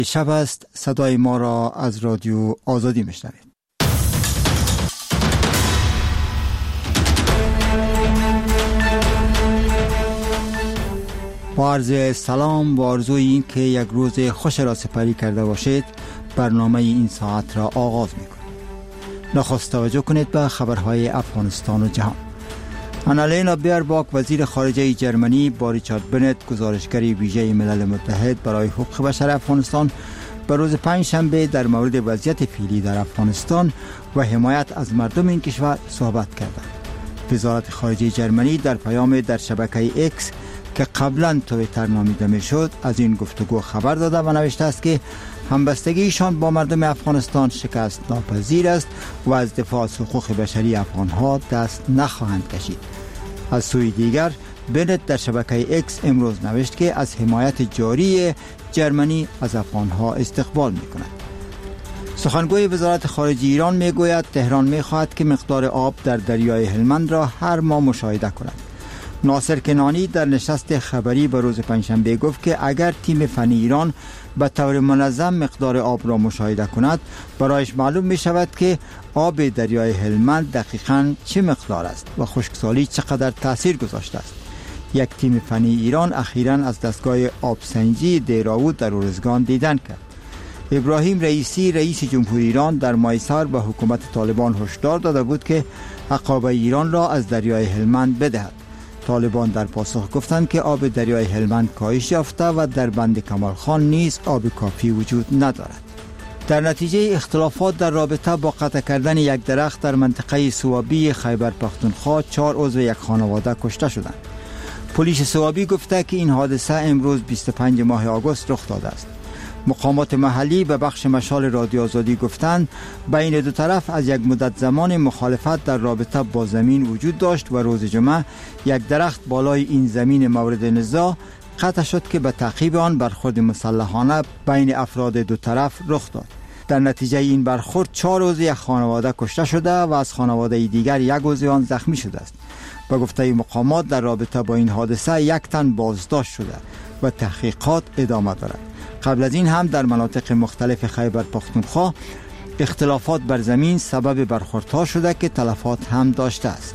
شب است، صدای ما را از رادیو آزادی میشنوید. با عرض سلام و آرزوی این که یک روز خوش را سپری کرده باشید، برنامه این ساعت را آغاز میکنیم. نخست توجه کنید به خبرهای افغانستان و جهان. آنالینا بیرباک وزیر خارجه جرمنی با ریچارد بنت گزارشگر ویژه ملل متحد برای حقوق بشر افغانستان به روز پنجشنبه در مورد وضعیت فعلی در افغانستان و حمایت از مردم این کشور صحبت کردند. وزارت خارجه جرمنی در پیام در شبکه اکس که قبلا توییتر نامیده میشد از این گفتگو خبر داده و نوشته است که همبستگیشان با مردم افغانستان شکست ناپذیر است و از دفاع از حقوق بشری افغانها دست نخواهند کشید. از سوی دیگر بنت در شبکه اکس امروز نوشت که از حمایت جاری جرمنی از افغانها استقبال می کند. سخنگوی وزارت خارجه ایران می گوید تهران می خواهد که مقدار آب در دریای هلمند را هر ماه مشاهده کند. ناصر کنانی در نشست خبری به روز پنجشنبه گفت که اگر تیم فنی ایران به طور منظم مقدار آب را مشاهده کند، برایش معلوم می شود که آب دریای هلمند دقیقاً چه مقدار است و خشکسالی چقدر تأثیر گذاشته است. یک تیم فنی ایران اخیراً از دستگاه آبسنجی دیراود در ارزگان دیدن کرد. ابراهیم رئیسی رئیس جمهوری ایران در مایسار به حکومت طالبان هشدار داده بود که عقابه ایران را از دریای هلمند بدهد. طالبان در پاسخ گفتند که آب دریای هلمند کاهش یافته و در بند کمال خان نیز آب کافی وجود ندارد. در نتیجه اختلافات در رابطه با قطع کردن یک درخت در منطقه سوابی خیبر پختونخوا 4 عضو یک خانواده کشته شدند. پلیس سوابی گفته که این حادثه امروز 25 ماه آگوست رخ داده است. مقامات محلی به بخش مشال رادیو آزادی گفتند بین دو طرف از یک مدت زمان مخالفت در رابطه با زمین وجود داشت و روز جمعه یک درخت بالای این زمین مورد نزاع قطع شد که به تعقیب آن برخورد مسلحانه بین افراد دو طرف رخ داد. در نتیجه این برخورد 4 عضو یک خانواده کشته شده و از خانواده دیگر یک عضو آن زخمی شده است. به گفته مقامات در رابطه با این حادثه 1 تن بازداشت شده و تحقیقات ادامه دارد. قبل از این هم در مناطق مختلف خیبر پختونخوا اختلافات بر زمین سبب برخوردها شده که تلفات هم داشته است.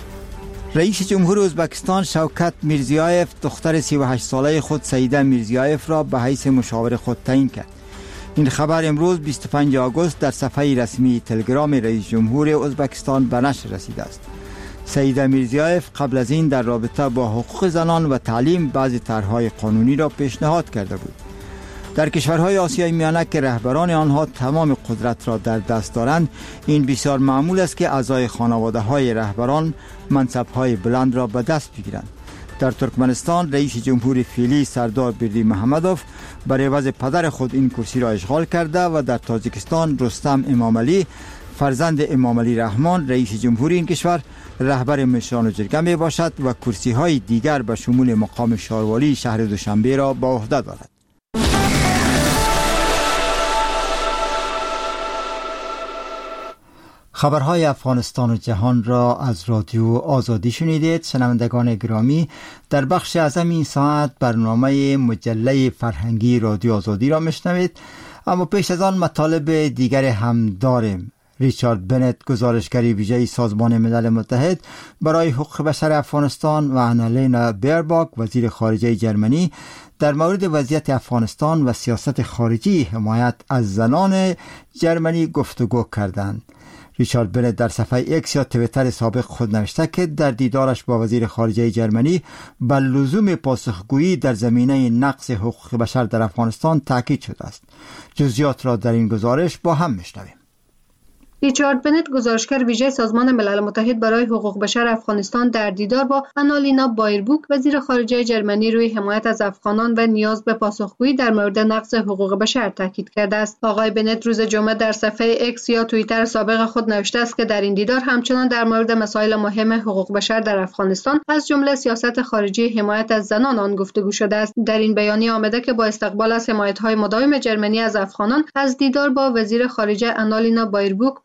رئیس جمهور ازبکستان شوکت میرزیایف دختر 38 ساله خود سعیده میرزیایف را به حیث مشاور خود تعیین کرد. این خبر امروز 25 آگوست در صفحه رسمی تلگرام رئیس جمهور ازبکستان به نشر رسیده است. سعیده میرزیایف قبل از این در رابطه با حقوق زنان و تعلیم بعضی طرح‌های قانونی را پیشنهاد کرده بود. در کشورهای آسیای میانه که رهبران آنها تمام قدرت را در دست دارند، این بسیار معمول است که اعضای خانواده‌های رهبران منصب‌های بلند را به دست بگیرند. در ترکمنستان رئیس جمهور فعلی سردار بردی محمدوف برای عوض پدر خود این کرسی را اشغال کرده و در تاجیکستان رستم امامعلی فرزند امامعلی رحمان رئیس جمهور این کشور رهبر مشران جرگه می باشد و کرسی‌های دیگر به شمول مقام شاروالی شهر دوشنبه را به عهده دارد. خبرهای افغانستان و جهان را از رادیو آزادی شنیدید. شنوندگان گرامی، در بخش اعظم این ساعت برنامه مجله فرهنگی رادیو آزادی را میشنوید، اما پیش از آن مطالب دیگر هم داریم. ریچارد بنت گزارشگر ویژه سازمان ملل متحد برای حقوق بشر افغانستان و آنالینا بیرباک وزیر خارجه جرمنی در مورد وضعیت افغانستان و سیاست خارجی حمایت از زنان جرمنی گفتگو کردند. ریچارد بنت در صفحه اکس یا توییتر سابق خود نوشته که در دیدارش با وزیر خارجه جرمنی بر لزوم پاسخگویی در زمینه نقض حقوق بشر در افغانستان تاکید شده است. جزئیات را در این گزارش با هم میشنویم. ریچارد بنت گزارشگر ویژه سازمان ملل متحد برای حقوق بشر افغانستان در دیدار با آنالینا بایربوک وزیر خارجه جرمنی روی حمایت از افغانان و نیاز به پاسخگویی در مورد نقض حقوق بشر تاکید کرده است. آقای بنت روز جمعه در صفحه اکس یا توییتر سابق خود نوشته است که در این دیدار همچنان در مورد مسائل مهم حقوق بشر در افغانستان از جمله سیاست خارجی حمایت از زنان آن گفتگو شده است. در این بیانیه آمده که با استقبال از حمایت‌های مداوم جرمنی از افغانان از دیدار با وزیر خارجه آنالینا بایربوک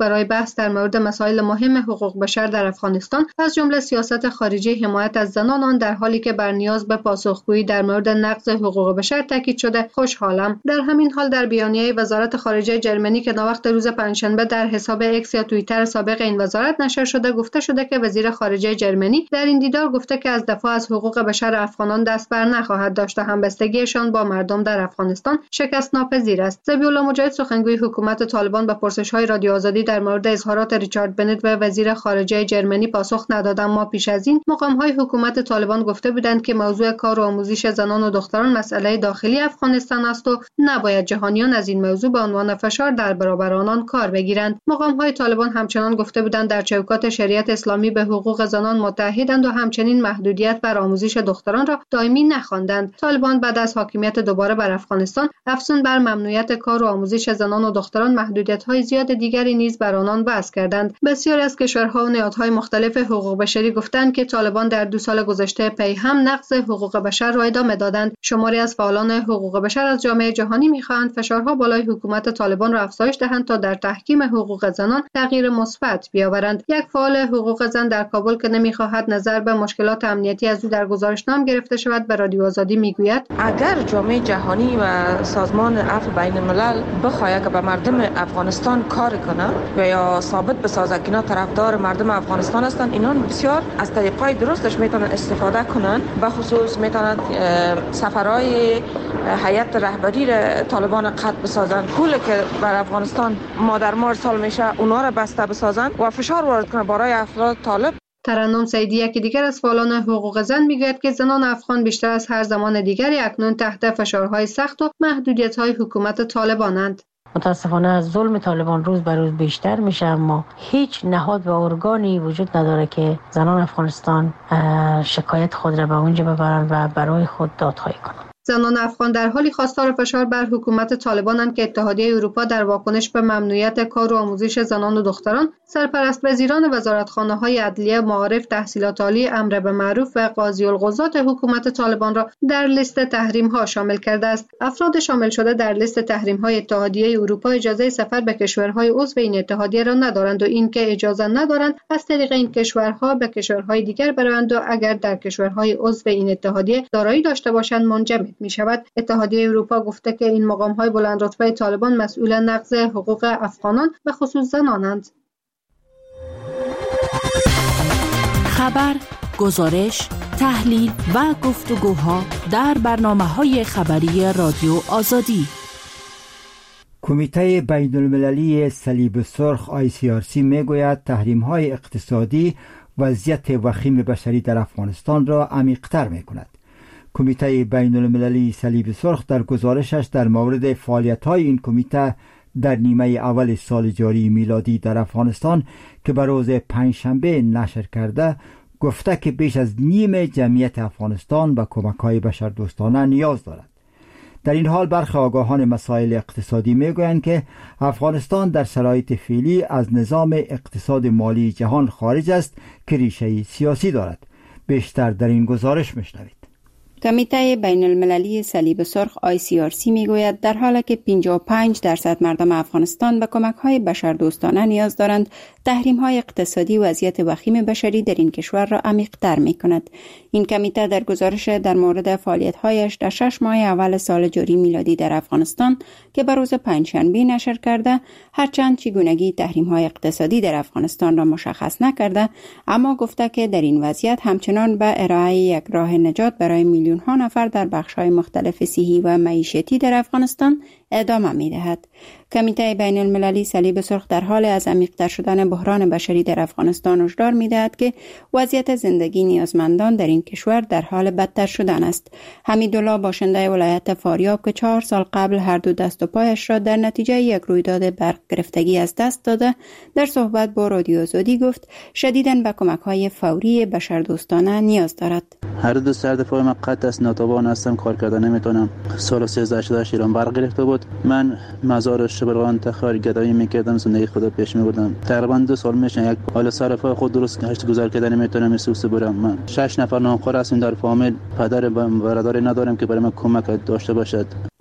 برای بحث در مورد مسائل مهم حقوق بشر در افغانستان از جمله سیاست خارجی حمایت از زنان آن در حالی که بر نیاز به پاسخگویی در مورد نقض حقوق بشر تاکید شده خوشحالم. در همین حال در بیانیه وزارت خارجه جرمنی که ناوقت روز پنجشنبه در حساب اکس یا توییتر سابق این وزارت نشر شده گفته شده که وزیر خارجه جرمنی در این دیدار گفته که از دفاع از حقوق بشر افغانان دست بر نخواهد داشت و همبستگیشان با مردم در افغانستان شکست ناپذیر است. ذبیح‌الله مجاهد سخنگوی حکومت طالبان به پرسش‌های رادیو آزادی در مورد اظهارات ریچارد بنت و وزیر خارجه جرمنی پاسخ نداد، اما پیش از این مقام‌های حکومت طالبان گفته بودند که موضوع کار و آموزش زنان و دختران مسئله داخلی افغانستان است و نباید جهانیان از این موضوع به عنوان فشار در برابر آنان کار بگیرند. مقام‌های طالبان همچنان گفته بودند در چوکات شریعت اسلامی به حقوق زنان متحدند و همچنین محدودیت بر آموزش دختران را دائمی نخواندند. طالبان بعد از حاکمیت دوباره بر افغانستان افزون بر ممنوعیت کار و آموزش زنان و دختران محدودیت‌های زیاد دیگری نیز بر آنان وضع کردند. بسیاری از کشورها و نهادهای مختلف حقوق بشری گفتند که طالبان در 2 سال گذشته پی هم نقض حقوق بشر را ادامه دادند. شماری از فعالان حقوق بشر از جامعه جهانی می‌خواهند فشارها بالای حکومت طالبان را افزایش دهند تا در تحکیم حقوق زنان تغییر مثبت بیاورند. یک فعال حقوق زن در کابل که نمی‌خواهد نظر به مشکلات امنیتی از او در گزارشنامه گرفته شود به رادیو آزادی میگوید اگر جامعه جهانی و سازمان عفو بین الملل بخواهد که به مردم افغانستان کار کنه و یا ثابت بسازه که اینا طرفدار مردم افغانستان هستند، اینا بسیار از طریقای درستش میتونن استفاده کنن. به خصوص میتونن سفرهای هیئت رهبری طالبان قطع بسازن، پول که بر افغانستان مادر ما ارسال میشه اونا را بسته بسازن و فشار وارد کنن برای افراد طالب. ترنم سیدی یکی دیگر از فعالان حقوق زن میگوید که زنان افغان بیشتر از هر زمان دیگری اکنون تحت فشارهای سخت و محدودیت‌های حکومت طالبانند. متاسفانه ظلم طالبان روز به روز بیشتر میشه، اما هیچ نهاد و ارگانی وجود نداره که زنان افغانستان شکایت خود را به اونجا ببرن و برای خود دادخواهی کنند. زنان افغان در حالی خواستار فشار بر حکومت طالبانند که اتحادیه اروپا در واکنش به ممنوعیت کار و آموزش زنان و دختران سرپرست وزیران وزارتخانه‌های عدلیه، معارف، تحصیلات عالی، امر به معروف و قاضی القضات حکومت طالبان را در لیست تحریم‌ها شامل کرده است. افراد شامل شده در لیست تحریم‌های اتحادیه اروپا اجازه سفر به کشورهای عضو این اتحادیه را ندارند و اینکه اجازه ندارند از طریق این کشورها به کشورهای دیگر بروند و اگر در کشورهای عضو این اتحادیه دارایی داشته باشند منجمد می شود. اتحادیه اروپا گفته که این مقام‌های بلند رتبه طالبان مسئول نقض حقوق افغانان به خصوص زنانند. خبر، گزارش، تحلیل و گفتگوها در برنامه‌های خبری رادیو آزادی. کمیته بین المللی صلیب سرخ ICRC میگوید تحریم‌های اقتصادی وضعیت وخیم بشری در افغانستان را عمیق‌تر می‌کند. کمیته بین المللی صلیب سرخ در گزارشش در مورد فعالیت‌های این کمیته در نیمه اول سال جاری میلادی در افغانستان که به روز پنجشنبه نشر کرده گفته که بیش از نیم جمعیت افغانستان به کمک‌های بشردوستانه نیاز دارد. در این حال برخی آگاهان مسائل اقتصادی میگویند که افغانستان در شرایط فعلی از نظام اقتصاد مالی جهان خارج است که ریشه سیاسی دارد. بیشتر در این گزارش میشنوید. کمیته بین المللی صلیب سرخ ICRC میگوید در حالی که 55% مردم افغانستان به کمک‌های بشردوستانه نیاز دارند، تحریم‌های اقتصادی وضعیت وخیم بشری در این کشور را عمیق‌تر می‌کند. این کمیته در گزارش در مورد فعالیت‌هایش در 6 ماه اول سال جاری میلادی در افغانستان که به روز پنجشنبه نشر کرده، هرچند چگونگی تحریم‌های اقتصادی در افغانستان را مشخص نکرده، اما گفته که در این وضعیت همچنان به ارائه یک راه نجات برای میلیون‌ها نفر در بخش‌های مختلف صحی و معیشتی در افغانستان ادامه می‌دهد. کمیته بین المللی صلیب سرخ در حال از عمیق‌تر شدن بحران بشری در افغانستان هشدار می‌دهد که وضعیت زندگی نیازمندان در این کشور در حال بدتر شدن است. حمیدالله باشنده ولایت فاریاب که 4 سال قبل هر دو دست و پایش را در نتیجه یک رویداد برق گرفتگی از دست داده، در صحبت با رادیو آزادی گفت شدیداً به کمک‌های فوری بشردوستانه نیاز دارد. هر دو سر دفاع من قطع است، ناتوان هستم، کار کردن نمیتونم. سال 1388 ایران برق گرفته بود. من مزار شبرغان تخار گدایی میکردم، زندگی خدا پیش میبردم. تقریبا 2 سال میشه یک حال صرفه خود درست هشت گذار کردن نمیتونم، سوس برم. من 6 نفر نامخوار هستیم در فامیل، پدر و برادری ندارم که برای من کمک داشته باشد.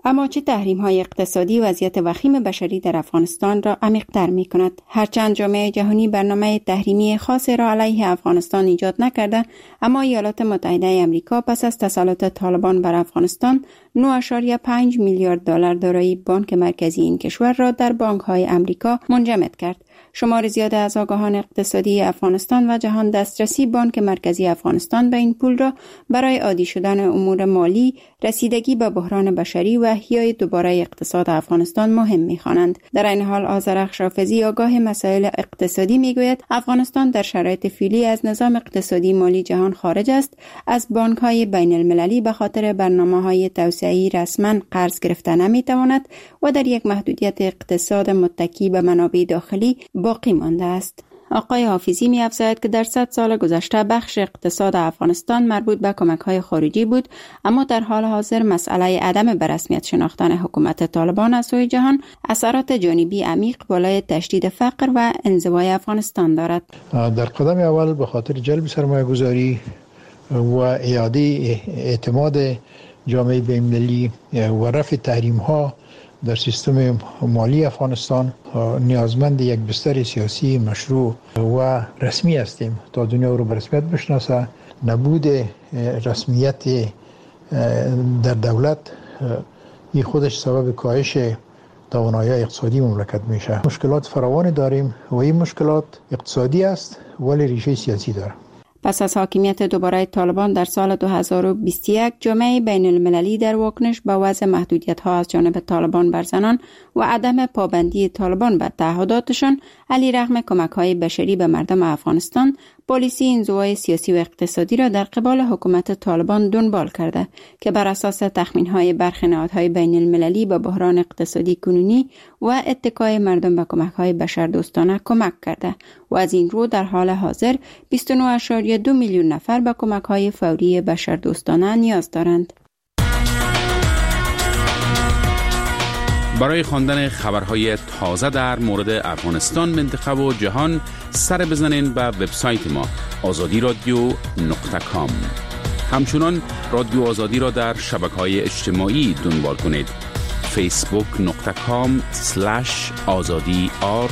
اما چه تحریم‌های اقتصادی وضعیت وخیم بشری در افغانستان را عمیق‌تر می‌کند. هرچند جامعه جهانی برنامه تحریمی خاصی را علیه افغانستان ایجاد نکرده، اما ایالات متحده آمریکا پس از تسلط طالبان بر افغانستان 9.5 میلیارد دلار دارایی بانک مرکزی این کشور را در بانک‌های آمریکا منجمد کرد. شمار زیاد از آگاهان اقتصادی افغانستان و جهان دسترسی بانک مرکزی افغانستان به این پول را برای عادی شدن امور مالی، رسیدگی به بحران بشری و احیای دوباره اقتصاد افغانستان مهم می‌خوانند. در این حال آذرخش حافظی آگاه مسائل اقتصادی میگوید افغانستان در شرایط فعلی از نظام اقتصادی مالی جهان خارج است، از بانک‌های بین المللی به خاطر برنامه‌های توسعه‌ای رسما قرض گرفته نمی‌تواند و در یک محدودیت اقتصاد متکی به منابع داخلی باقی مانده است. آقای حافظی می‌افزاید که در 100 سال گذشته بخش اقتصاد افغانستان مربوط به کمک‌های خارجی بود، اما در حال حاضر مسئله عدم به رسمیت شناختن حکومت طالبان از سوی جهان اثرات جانبی عمیق بالای تشدید فقر و انزوای افغانستان دارد. در قدم اول به خاطر جلب سرمایه‌گذاری و اعاده اعتماد جامعه بین‌المللی و رفع تحریم‌ها در سیستم مالی افغانستان نیازمند یک بستر سیاسی مشروع و رسمی هستیم تا دنیا رو به رسمیت بشناسه. نبود رسمیت در دولت این خودش سبب کاهش توانایی اقتصادی مملکت میشه. مشکلات فراوانی داریم و این مشکلات اقتصادی است ولی ریشه سیاسی داره. پس از حاکمیت دوباره طالبان در سال 2021 جامعه بین المللی در واکنش به وضع محدودیت‌ها از جانب طالبان بر زنان و عدم پابندی طالبان بر تعهداتشان علیرغم کمک‌های بشری به مردم افغانستان، پالیسی انزوای سیاسی و اقتصادی را در قبال حکومت طالبان دنبال کرده که بر اساس تخمین‌های برخی نهادهای بین المللی به بحران اقتصادی کنونی و اتکای مردم به کمک‌های بشردوستانه کمک کرده و از این رو در حال حاضر 29.2 میلیون نفر به کمک‌های فوری بشردوستانه نیاز دارند. برای خواندن خبرهای تازه در مورد افغانستان، منطقه و جهان سر بزنین به وبسایت ما azadiradio.com. همچنان رادیو آزادی را در شبکه‌های اجتماعی دنبال کنید. facebook.com/azadi_r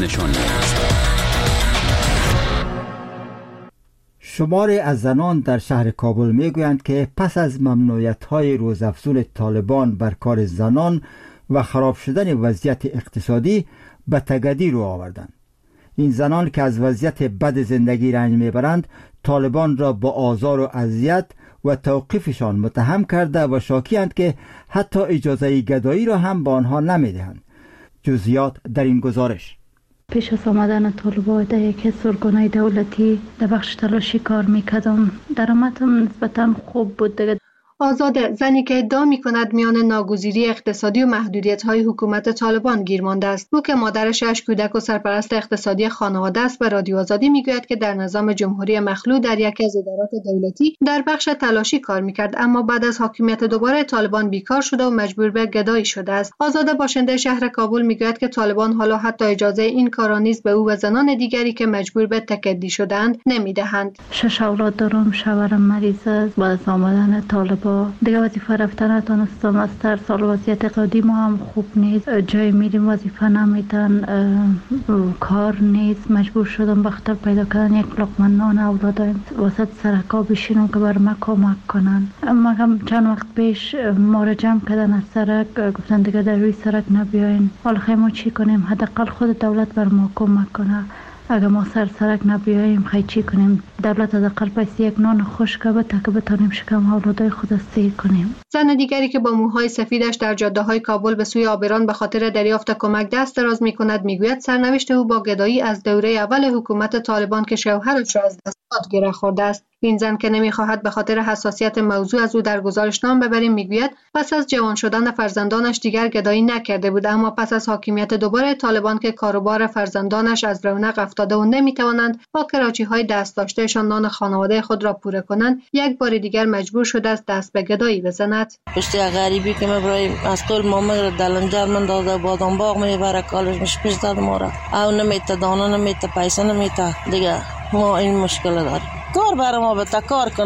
شماری از زنان در شهر کابل میگویند که پس از ممنوعیت‌های روزافزون طالبان بر کار زنان و خراب شدن وضعیت اقتصادی به تگدی رو آوردند. این زنان که از وضعیت بد زندگی رنج میبرند طالبان را با آزار و اذیت و توقیفشان متهم کرده و شاکی‌اند که حتی اجازه گدایی را هم به آنها نمیدهند. جزئیات در این گزارش. پیش از آمدن طالبان در یکی از ارگان‌های دولتی در بخش تلاشی کار میکردم. درآمدم نسبتاً خوب بود دیگه. آزاده، زنی که ادعا می‌کند میان ناگزیری اقتصادی و محدودیت‌های حکومت طالبان گیر مانده است. او که مادر 6 کودک و سرپرست اقتصادی خانواده است به رادیو آزادی میگوید که در نظام جمهوری مخلوع در یکی از ادارات دولتی در بخش تلاشی کار می‌کرد، اما بعد از حاکمیت دوباره طالبان بیکار شده و مجبور به گدایی شده است. آزاده باشنده شهر کابل میگوید که طالبان حالا حتی اجازه این کارا نیز به او و زنان دیگری که مجبور به تکدی شدند نمی‌دهند. 6 اولاد دارم، شوهرم مریض است. بعد از آمدن طالبان دیگه وظیفه رفتن نتونستم. از تر سال وضعیت اقتصادی ما هم خوب نیست، جای میریم وظیفه نمیدن، کار نیست، مجبور شدم بخاطر پیدا کردن یک لقمه نان اولادایم واسط سرکا بشینم که بر ما کمک کنن. اما چند وقت پیش ما را جمع کردن از سرک، گفتن دیگه در روی سرک نبیاین. حالا خیلی چی کنیم؟ حداقل خود دولت بر ما کمک کنه. اگه ما سرک نبیاییم خیلی چی کنیم؟ دولت حداقل پیسه یک نان خشک بده که بتونیم شکم اولادای خود سیر کنیم. زن دیگری که با موهای سفیدش در جاده‌های کابل به سوی آبران به خاطر دریافت کمک دست دراز می‌کند میگوید سرنوشت او با گدایی از دوره اول حکومت طالبان که شوهرش را از دست داد گره خورده است. این زن که نمی‌خواهد به خاطر حساسیت موضوع از او در گزارش نام ببریم میگوید پس از جوان شدن فرزندانش دیگر گدایی نکرده بود، اما پس از حاکمیت دوباره طالبان که کاروبار فرزندانش از رونق افتاده و نمی‌توانند با کراچی‌های دست داشتهشان نان خانواده خود را پوره کنند، یک بار دیگر مجبور شده است دست به گدایی بزند. پشت غریبی که مبرای مسئول مامر دلنجر من داده بادام باغ میبره کالش مش پیش داد ما را او نمیته دانه نمیته پیسه نمیته دیگه ما این مشکل داریم. کار برای ما بتا کار کنه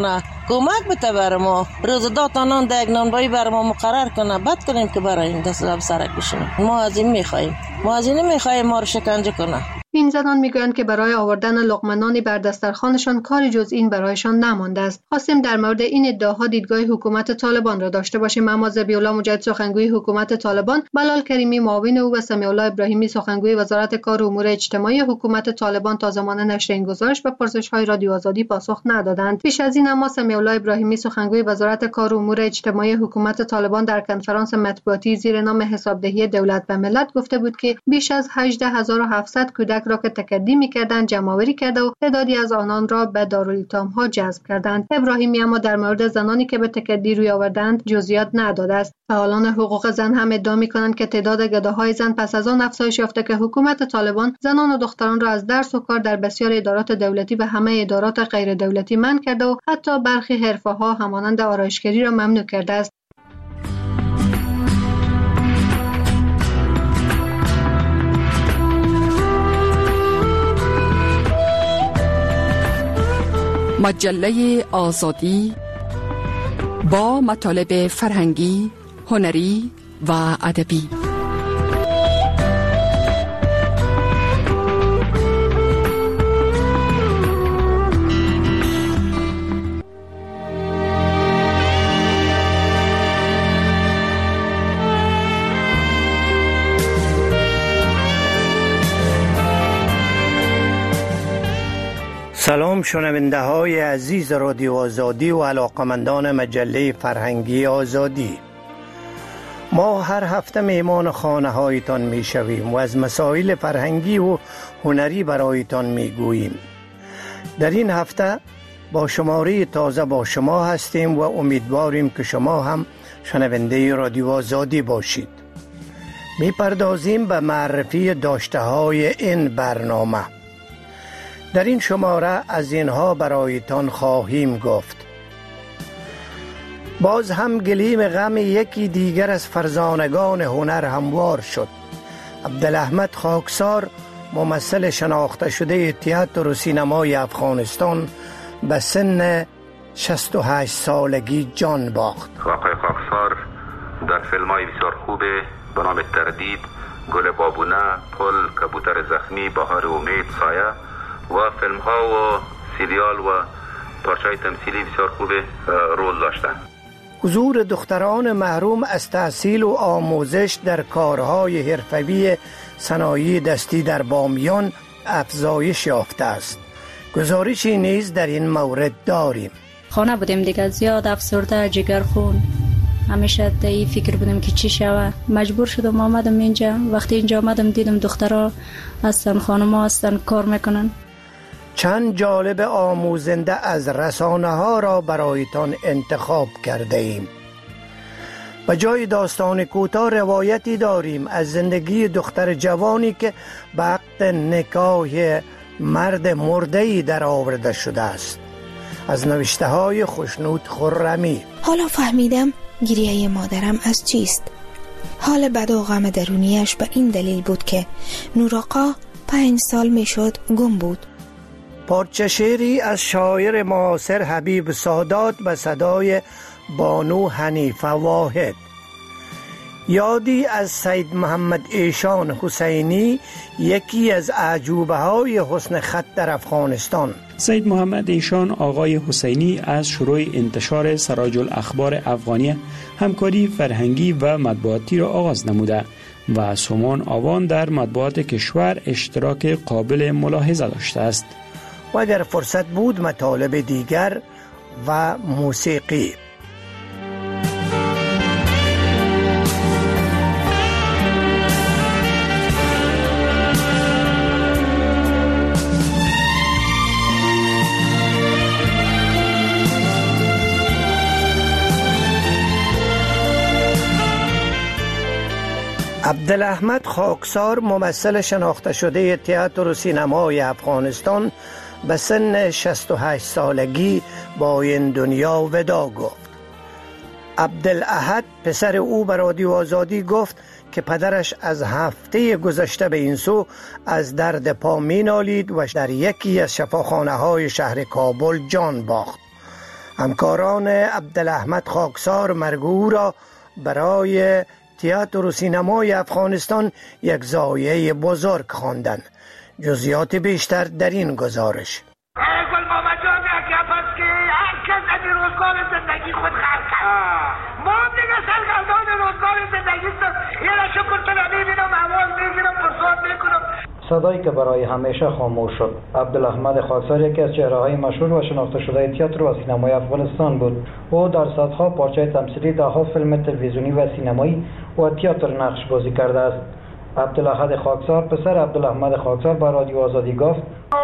کمک بده بر ما، روز داتانان دیگ نانبایی بر ما مقرر کنه، بعد کنیم که برای این دست سرک بشیم. ما از این میخوایم، ما از این نمیخوایم ما رو شکنجه کنه. این زنان میگویند که برای آوردن لقمه بر دسترخوانشان کاری جز این برایشان نمانده است. خواستیم در مورد این ادعاها دیدگاه حکومت طالبان را داشته باشیم، اما ذبیح‌الله مجاهد سخنگوی حکومت طالبان، بلال کریمی معاون او و سمیع الله ابراهیمی سخنگوی وزارت کار و امور اجتماعی حکومت طالبان تا زمان نشر این گزارش به پرسش‌های رادیو آزادی پاسخ ندادند. پیش از این اما سمیع الله ابراهیمی سخنگوی وزارت کار و امور اجتماعی حکومت طالبان در کنفرانس مطبوعاتی زیر نام حسابدهی دولت و ملت گفته بود که بیش از 18700 کودک را که تکدی می‌کردند جمع‌آوری کرده و تعدادی از آنان را به دارالایتام‌ها جذب کردند. ابراهیمی اما در مورد زنانی که به تکدی روی آوردند جزئیات نداده است. فعالان حقوق زن هم ادعا می‌کنند که تعداد گداهای زن پس از آن افزایش یافته که حکومت طالبان زنان و دختران را از درس و کار در بسیار ادارات دولتی و همه ادارات غیر دولتی منع کرده و حتی برخی حرفه‌ها همانند آرایشگری را ممنوع کرده است. مجله آزادی با مطالب فرهنگی، هنری و ادبی. سلام شنونده های عزیز رادیو آزادی و علاقمندان مجله فرهنگی آزادی. ما هر هفته میمان خانه هایتان می شویم و از مسائل فرهنگی و هنری برایتان می گوییم. در این هفته با شماره تازه با شما هستیم و امیدواریم که شما هم شنونده رادیو آزادی باشید. می پردازیم به معرفی داشته های این برنامه. در این شماره از اینها برایتان خواهیم گفت. باز هم گلیم غم یکی دیگر از فرزانگان هنر هموار شد. عبدالاحمد خاکسار، ممثل شناخته شده تئاتر و سینمای افغانستان، به سن 68 سالگی جان باخت. آقای خاکسار در فیلم‌های بسیار خوبه به نام تردید، گل بابونه، پل، کبوتر زخمی، بهار امید، سایه و فیلم ها و سریال و پارچه‌های تمثیلی بسیار خوب رول داشتند. حضور دختران محروم از تحصیل و آموزش در کارهای حرفه‌ای صنایع دستی در بامیان افزایش یافته است. گزارشی نیز در این مورد داریم. خانه بودیم دیگه، زیاد افسرده، جگرخون، همیشه در این فکر بودم که چی شوه. مجبور شدم آمدم اینجا. وقتی اینجا آمدم دیدم دخترها هستن، خانم‌ها هستن، کار میکنن. چند جالب آموزنده از رسانه ها را برایتان انتخاب کرده ایم. به جای داستان کوتاه روایتی داریم از زندگی دختر جوانی که به عقد نکاح مرد مرده‌ای در آورده شده است. از نوشته های خوشنود خرمی. حالا فهمیدم گریه مادرم از چیست. حال بد و غم درونیش به این دلیل بود که نورآقا 5 سال میشد گم بود. پارچه شعری از شاعر معاصر حبیب سادات به صدای بانو حنیفه واحد. یادی از سید محمد ایشان حسینی، یکی از اعجوبه های حسن خط در افغانستان. سید محمد ایشان آقای حسینی از شروع انتشار سراج الاخبار افغانی همکاری فرهنگی و مطبوعاتی را آغاز نموده و سومان آوان در مطبوعات کشور اشتراک قابل ملاحظه داشته است. و اگر فرصت بود مطالب دیگر و موسیقی. عبدالاحمد خاکسار، ممثل شناخته شده تئاتر و سینمای افغانستان، به سن 68 سالگی با این دنیا ودا گفت. عبدالاحد پسر او به رادیو آزادی گفت که پدرش از هفته گذشته به این سو از درد پا می نالید و در یکی از شفاخانه های شهر کابل جان باخت. همکاران عبدالاحمد خاکسار مرگو را برای تئاتر و سینمای افغانستان یک ضایعه بزرگ خواندند. جزئیات بیشتر در این گزارش. گل محمد جان پس که هر کس از روزگار زندگی خود خلق کرد. ما دیگه سرگردان روزگار زندگی است. یه را شکر تو نمیبینم، اول میگیرم، فرصت میکنم. صدایی که برای همیشه خاموش شد. عبدالاحمد خاکسار یکی از چهره‌های مشهور و شناخته شده تئاتر و سینمای افغانستان بود. او در صدها پارچه تمثیلی، ده‌ها فیلم تلویزیونی و سینمایی و تئاتر نقش بازی کرده است. عبدالاحد خاکسار پسر عبدالاحمد خاکسار به رادیو آزادی گفت: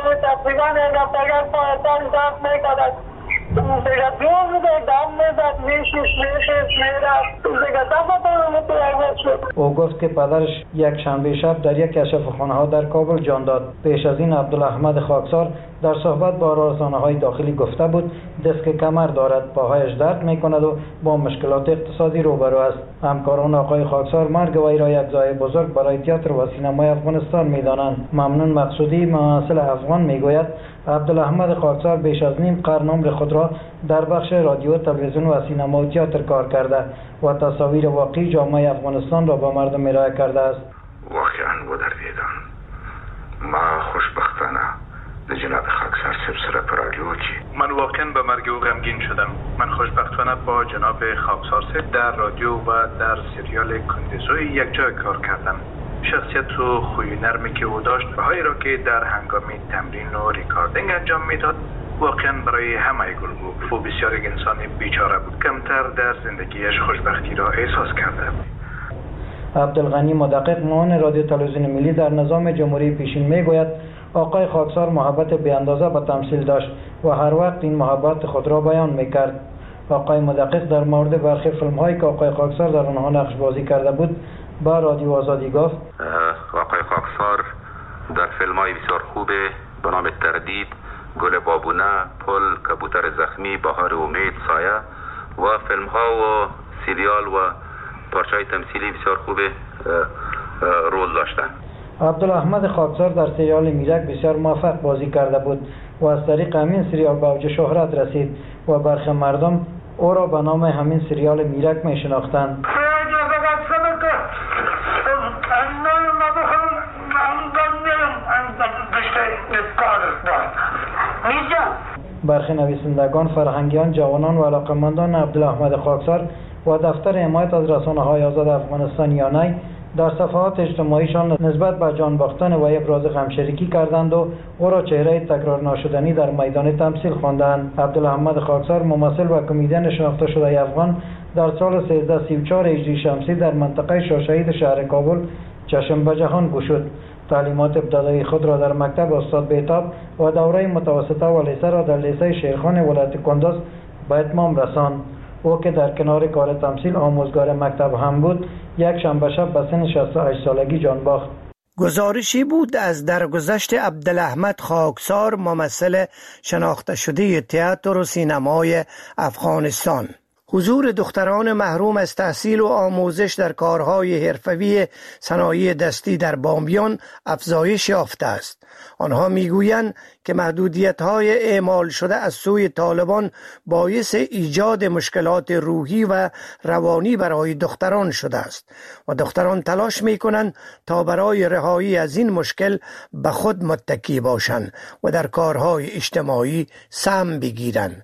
او گفت که پدرش یک شنبه شب در یک کشفخانه ها در کابل جان داد. پیش از این عبدالاحمد خاکسار در صحبت با رسانه‌های داخلی گفته بود دست کمر دارد، پاهایش درد می‌کند و با مشکلات اقتصادی روبرو است. همکاران آقای خاکسار مرگ وی را یک ضایعه بزرگ برای تئاتر و سینمای افغانستان می‌دانند. ممنون مقصودی، ممثل افغان، میگوید عبدالاحمد خاکسار بیش از نیم قرن عمر خود را در بخش رادیو، تلویزیون و سینما و تئاتر کار کرده و تصاویر واقعی جامعه افغانستان را به مردم ارائه کرده است. واقعا بدردیدم. ما خوشبختانه جناب خاکسار سر پرادیوچی. من واقعا به مرگ او غمگین شدم. من خوشبختانه با جناب خاکسار در رادیو و در سریال کندزوی یک جای کار کردم. شخصیت و خوی نرمی که او داشت و هایی را که در هنگام تمرین و ریکاردینگ انجام میداد واقعا برای همه گل بود. او بسیار یک انسان بیچاره بود. کمتر در زندگیش خوشبختی را احساس کرده بود. عبدالغنی مدقق، معاون رادیو تلویزیون ملی در نظام جمهوری پیشین، میگوید آقای خاکسار محبت بی اندازه به تمثیل داشت و هر وقت این محبت خود را بیان میکرد. آقای مدقق در مورد برخی فیلم هایی که آقای خاکسار در آنها نقش بازی کرده بود با رادیو آزادی گفت: آقای خاکسار در فیلم های بسیار خوب به نام تردید، گل بابونه، پل، کبوتر زخمی، بهار امید، سایه و فیلم ها و سریال و پارچه تمثیلی بسیار خوب رول داشتند. عبدالاحمد خاکسار در سریال میرک بسیار موفق بازی کرده بود و از طریق همین سریال به اوج شهرت رسید و برخی مردم او را به نام همین سریال میرک می شناختند. برخی نویسندگان، فرهنگیان، جوانان و علاقمندان عبدالاحمد خاکسار و دفتر حمایت از رسانه‌های آزاد افغانستان یانای در صفحات اجتماعیشان نسبت به جان باختن و ابراز غمشریکی کردند و او را چهره تکرار ناشدنی در میدان تمثیل خواندند. عبدالاحمد خاکسار ممثل و کمدین شناخته شده افغان در سال 1334 هجری شمسی در منطقه شاهشهید شهر کابل چشم به جهان گشود. تعلیمات ابتدایی خود را در مکتب استاد بیتاب و دوره متوسطه و لیسه را در لیسه شیرخان ولایت کندز به اتمام رساند. او که در کنار کار تمثیل آموزگار مکتب هم بود، یک شنبه شب به سن 68 سالگی جان باخت. گزارشی بود از درگذشت عبدالاحمد خاکسار، ممثل شناخته شده تئاتر و سینمای افغانستان. حضور دختران محروم از تحصیل و آموزش در کارهای حرفه‌ای صنایع دستی در بامیان افزایش یافته است. آنها میگویند که محدودیت‌های اعمال شده از سوی طالبان باعث ایجاد مشکلات روحی و روانی برای دختران شده است و دختران تلاش می‌کنند تا برای رهایی از این مشکل به خود متکی باشند و در کارهای اجتماعی سهم بگیرند.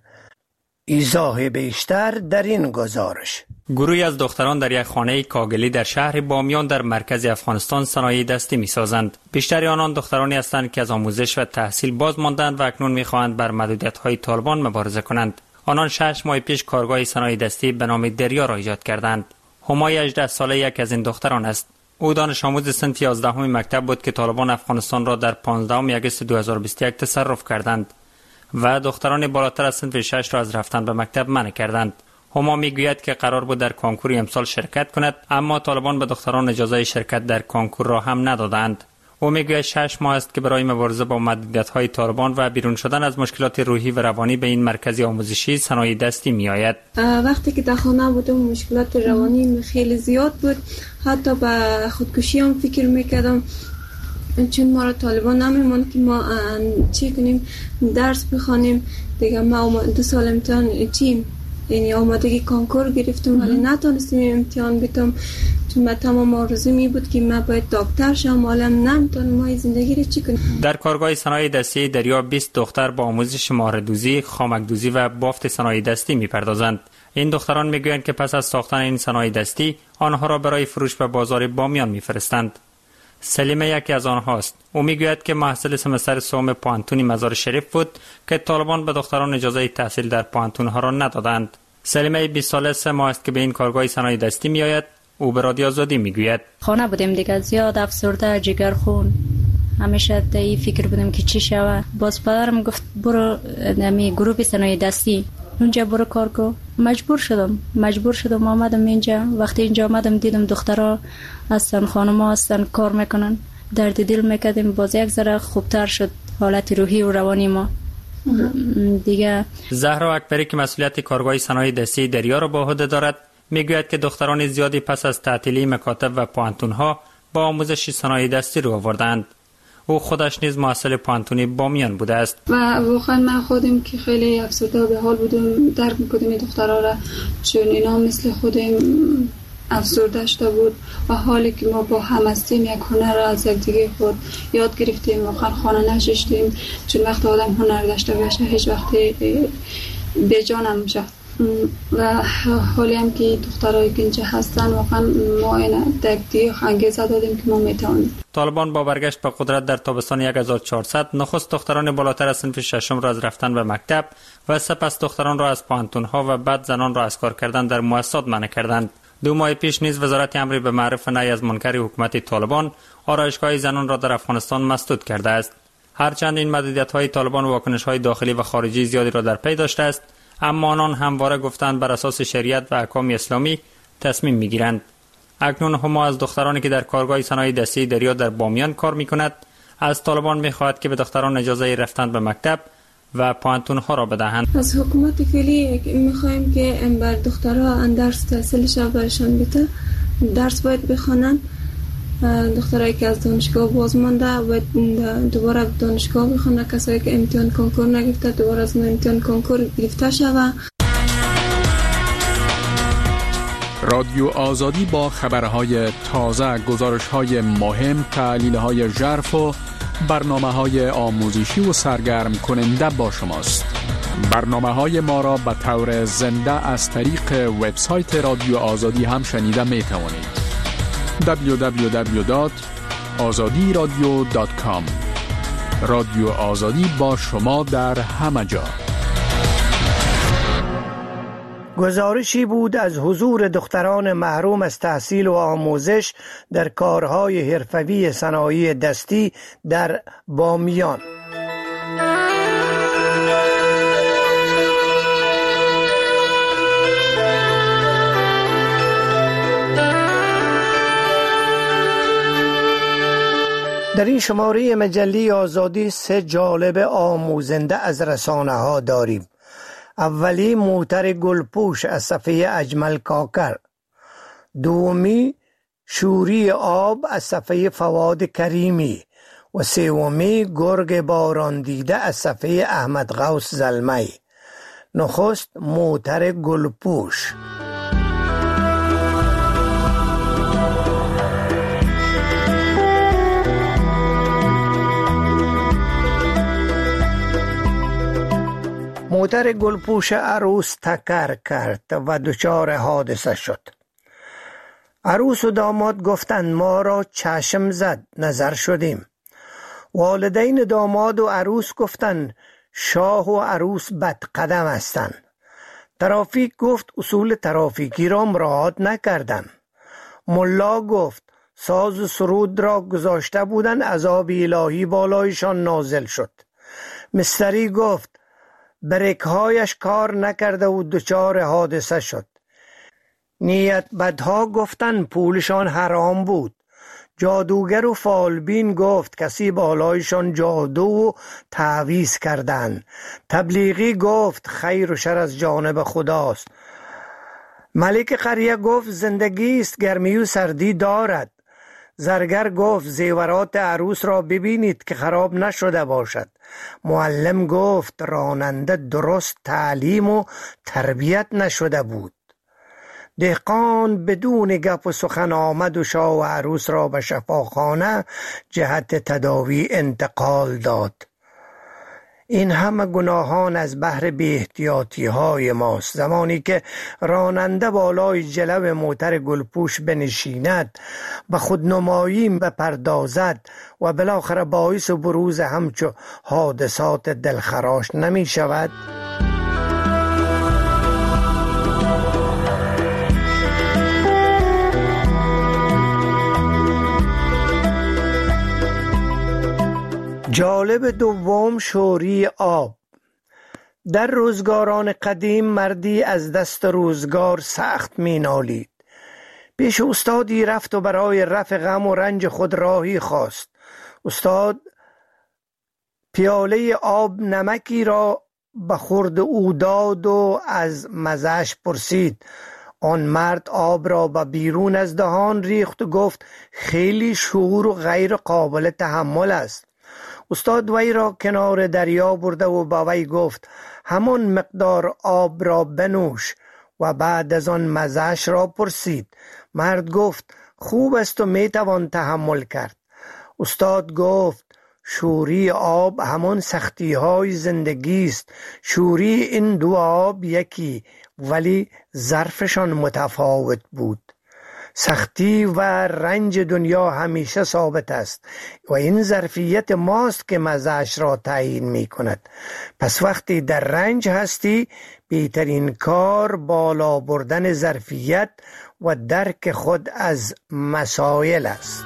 ایضاح بیشتر در این گزارش. گروهی از دختران در یک خانه کاگلی در شهر بامیان در مرکز افغانستان صنایع دستی می‌سازند. بیشتر آنان دخترانی هستند که از آموزش و تحصیل باز ماندند و اکنون می‌خواهند بر محدودیت‌های طالبان مبارزه کنند. آنان 6 ماه پیش کارگاه صنایع دستی به نام دریا را ایجاد کردند. همای 18 ساله یک از این دختران است. او دانش آموز صنف 11 مکتب بود که طالبان افغانستان را در 15 آگوست 2021 تصرف کردند و دختران بالاتر از صنف 6 را از رفتن به مکتب منع کردند. هما میگوید که قرار بود در کنکور امسال شرکت کند، اما طالبان به دختران اجازه شرکت در کنکور را هم ندادند. او میگوید 6 ماه است که برای مبارزه با محدودیت‌های طالبان و بیرون شدن از مشکلات روحی و روانی به این مرکز آموزشی صنایع دستی میآید. وقتی که در خانه بودم مشکلات روانی خیلی زیاد بود، حتی به خودکشی هم فکر میکردم. چون ما را طالبان نمیمون که ما چی کنیم، درس بخوانیم دیگه. ما 2 سال امتحان چیم، یعنی آمادگی کنکور گرفتم ولی نتونستیم امتحان بدم، چون من تمام آرزو می بود که من باید دکتر شم، ولی نمیتونم. ما زندگی رو چی کنیم؟ در کارگاه صنایع دستی دریا 20 دختر با آموزش مهره‌دوزی، خامک‌دوزی و بافت صنایع دستی می‌پردازند. این دختران میگویند که پس از ساختن این صنایع دستی آنها را برای فروش به بازار بامیان می‌فرستند. سلیمه یکی از آنهاست. او میگوید که محصل سمستر سوم پانتون مزار شریف بود که طالبان به دختران اجازه تحصیل در پانتون ها را ندادند. سلیمه 20 ساله 3 ماه است که به این کارگاه صنایع دستی میآید. او به رادیو آزادی میگوید خانه بودیم دیگه، زیاد افسرده، جگرخون، همیشه در فکر بودیم که چی شود. باز پدرم گفت برو نمی گروه صنایع دستی اونجا برو کار کو. مجبور شدم آمدم اینجا. وقتی اینجا آمدم دیدم دخترها هستن، خانم‌ها هستن، کار میکنن، درد دل میکردیم. باز یک ذره خوبتر شد حالت روحی و روانی ما دیگه. زهرا اکبری که مسئولیت کارگاه صنایع دستی دریا را به عهده دارد میگوید که دختران زیادی پس از تعطیلی مکاتب و پانتون‌ها با آموزش صنایع دستی رو آوردند. او خودش نیز محصل پانتونی بامیان بوده است و واقعا من خودم که خیلی افسرده به حال بودم، درک می‌کردم این دخترها را، چون اینا مثل خودم افسرده شده بود و حالی که ما با هم هستیم یک هنر را از یک دیگه خود یاد گرفتیم. واقعا خانه نشستیم، چون وقت آدم هنر داشته باشه هیچ وقتی به جا نمیشه. و حالی هم که دخترایی که اینجا هستن واقعا ما این دیگه انگیزه دادیم که ما میتونیم. طالبان با برگشت به قدرت در تابستان 1400 نخست دختران بالاتر از صنف ششم را از رفتن به مکتب و سپس دختران را از پانتون‌ها و بعد زنان را از کار کردن در مؤسسات منع کردند. 2 ماه پیش نیز وزارت امر به معرف نهی از منکر حکومت طالبان آرایشگاه زنان را در افغانستان مسدود کرده است. هرچند این محدودیت‌های طالبان واکنش‌های داخلی و خارجی زیادی را در پی داشته است، اما آنان همواره گفتند بر اساس شریعت و احکام اسلامی تصمیم میگیرند. اکنون هما از دخترانی که در کارگاه صنایع دستی دریا در بامیان کار میکند از طالبان میخواهد که به دختران اجازه رفتن به مکتب و پانتون ها را بدهند. از حکومت فعلی میخواهیم که بر دخترها درس تحصیلش برشان بده، درس باید بخوانن. دخترایی که از دانشگاه باز مانده و دوباره دانشگاه بخونه، کسایی که امتحان کنکور نگرفته دوباره از امتحان کنکور گرفته شود. رادیو آزادی با خبرهای تازه، گزارش‌های مهم، تحلیل‌های ژرف و برنامه‌های آموزشی و سرگرم کننده با شماست. برنامه‌های ما را به طور زنده از طریق وبسایت رادیو آزادی هم شنیده می‌توانید. www.azadiradio.com. رادیو آزادی با شما در همه جا. گزارشی بود از حضور دختران محروم از تحصیل و آموزش در کارهای حرفوی صنایع دستی در بامیان. در این شماره مجله آزادی 3 جالب آموزنده از رسانه ها داریم. اولی موتر گلپوش از صفحه اجمل کاکر، دومی شوری آب از صفحه فواد کریمی و سومی گرگ باران دیده از صفحه احمد غوث زلمی. نخست موتر گلپوش. موتر گلپوش عروس تکر کرد و دچار حادثه شد. عروس و داماد گفتند ما را چشم زد، نظر شدیم. والدین داماد و عروس گفتند شاه و عروس بدقدم هستند. ترافیک گفت اصول ترافیکی را مراعات نکردند. ملا گفت ساز و سرود را گذاشته بودند، عذاب الهی بالایشان نازل شد. مستری گفت بریک‌هایش کار نکرده و دچار حادثه شد. نیت بدها گفتن پولشان حرام بود. جادوگر و فالبین گفت کسی بالایشان جادو و تعویز کردند. تبلیغی گفت خیر و شر از جانب خداست. ملک قریه گفت زندگی است، گرمی و سردی دارد. زرگر گفت زیورات عروس را ببینید که خراب نشده باشد. معلم گفت راننده درست تعلیم و تربیت نشده بود. دهقان بدون گپ و سخن آمد و شاه و عروس را به شفاخانه جهت تداوی انتقال داد. این همه گناهان از بحر بی احتیاطی های ماست. زمانی که راننده بالای جلو موتر گلپوش بنشیند، به خودنمایی بپردازد و بالاخره باعث بروز همچو حادثات دلخراش نمی شود؟ جالب دوم، شوری آب. در روزگاران قدیم مردی از دست روزگار سخت می نالید. پیش استادی رفت و برای رفع غم و رنج خود راهی خواست. استاد پیاله آب نمکی را به خورد او داد و از مزه‌اش پرسید. آن مرد آب را به بیرون از دهان ریخت و گفت خیلی شور و غیر قابل تحمل است. استاد وی را کنار دریا برده و با وی گفت همان مقدار آب را بنوش و بعد از آن مزه‌اش را پرسید. مرد گفت خوب است و می توان تحمل کرد. استاد گفت شوری آب همان سختی های زندگی است. شوری این دو آب یکی، ولی ظرفشان متفاوت بود. سختی و رنج دنیا همیشه ثابت است و این ظرفیت ماست که مزه‌اش را تعیین می کند. پس وقتی در رنج هستی، بهترین کار بالا بردن ظرفیت و درک خود از مسائل است.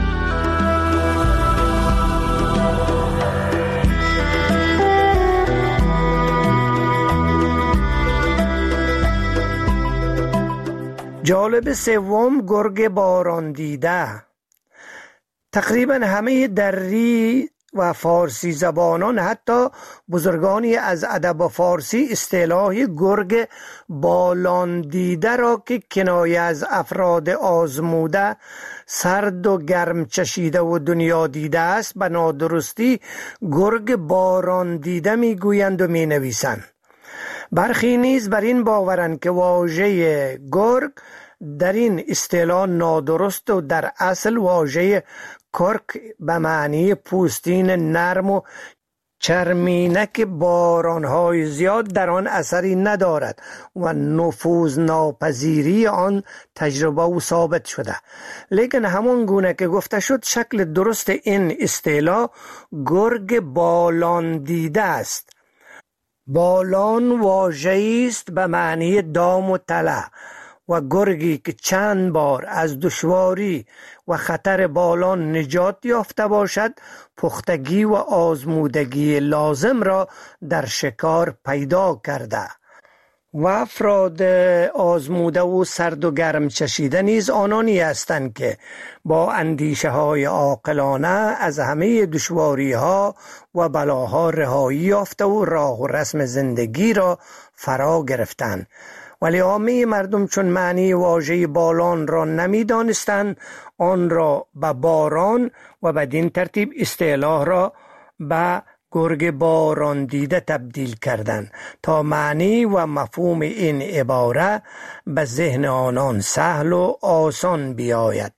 جالب سوم، گرگ باران دیده. تقریبا همه دری و فارسی زبانان، حتی بزرگانی از ادب فارسی، اصطلاح گرگ بالان دیده را که کنایه از افراد آزموده، سرد و گرم چشیده و دنیا دیده است، به نادرستی گرگ باران دیده می گویند و می نویسند. برخی نیز بر این باورند که واژه گرگ در این اصطلاح نادرست و در اصل واژه کرک به معنی پوستین نرم و چرمینک بارانهای زیاد در آن اثری ندارد و نفوذ ناپذیری آن تجربه و ثابت شده. لیکن همون گونه که گفته شد، شکل درست این اصطلاح گرگ بالان دیده است. بالان واژه‌ای است به معنی دام و تله و گرگی که چند بار از دشواری و خطر بالان نجات یافته باشد، پختگی و آزمودگی لازم را در شکار پیدا کرده. و افراد آزموده و سرد و گرم چشیده نیز آنانی هستند که با اندیشه های عاقلانه از همه دشواری ها و بلاها رهایی یافته و راه و رسم زندگی را فرا گرفتند. ولی عامه مردم چون معنی واژه بالان را نمی دانستند، آن را به باران و بدین ترتیب اصطلاح را به گرگ باران دیده تبدیل کردند تا معنی و مفهوم این عباره به ذهن آنان سهل و آسان بیاید.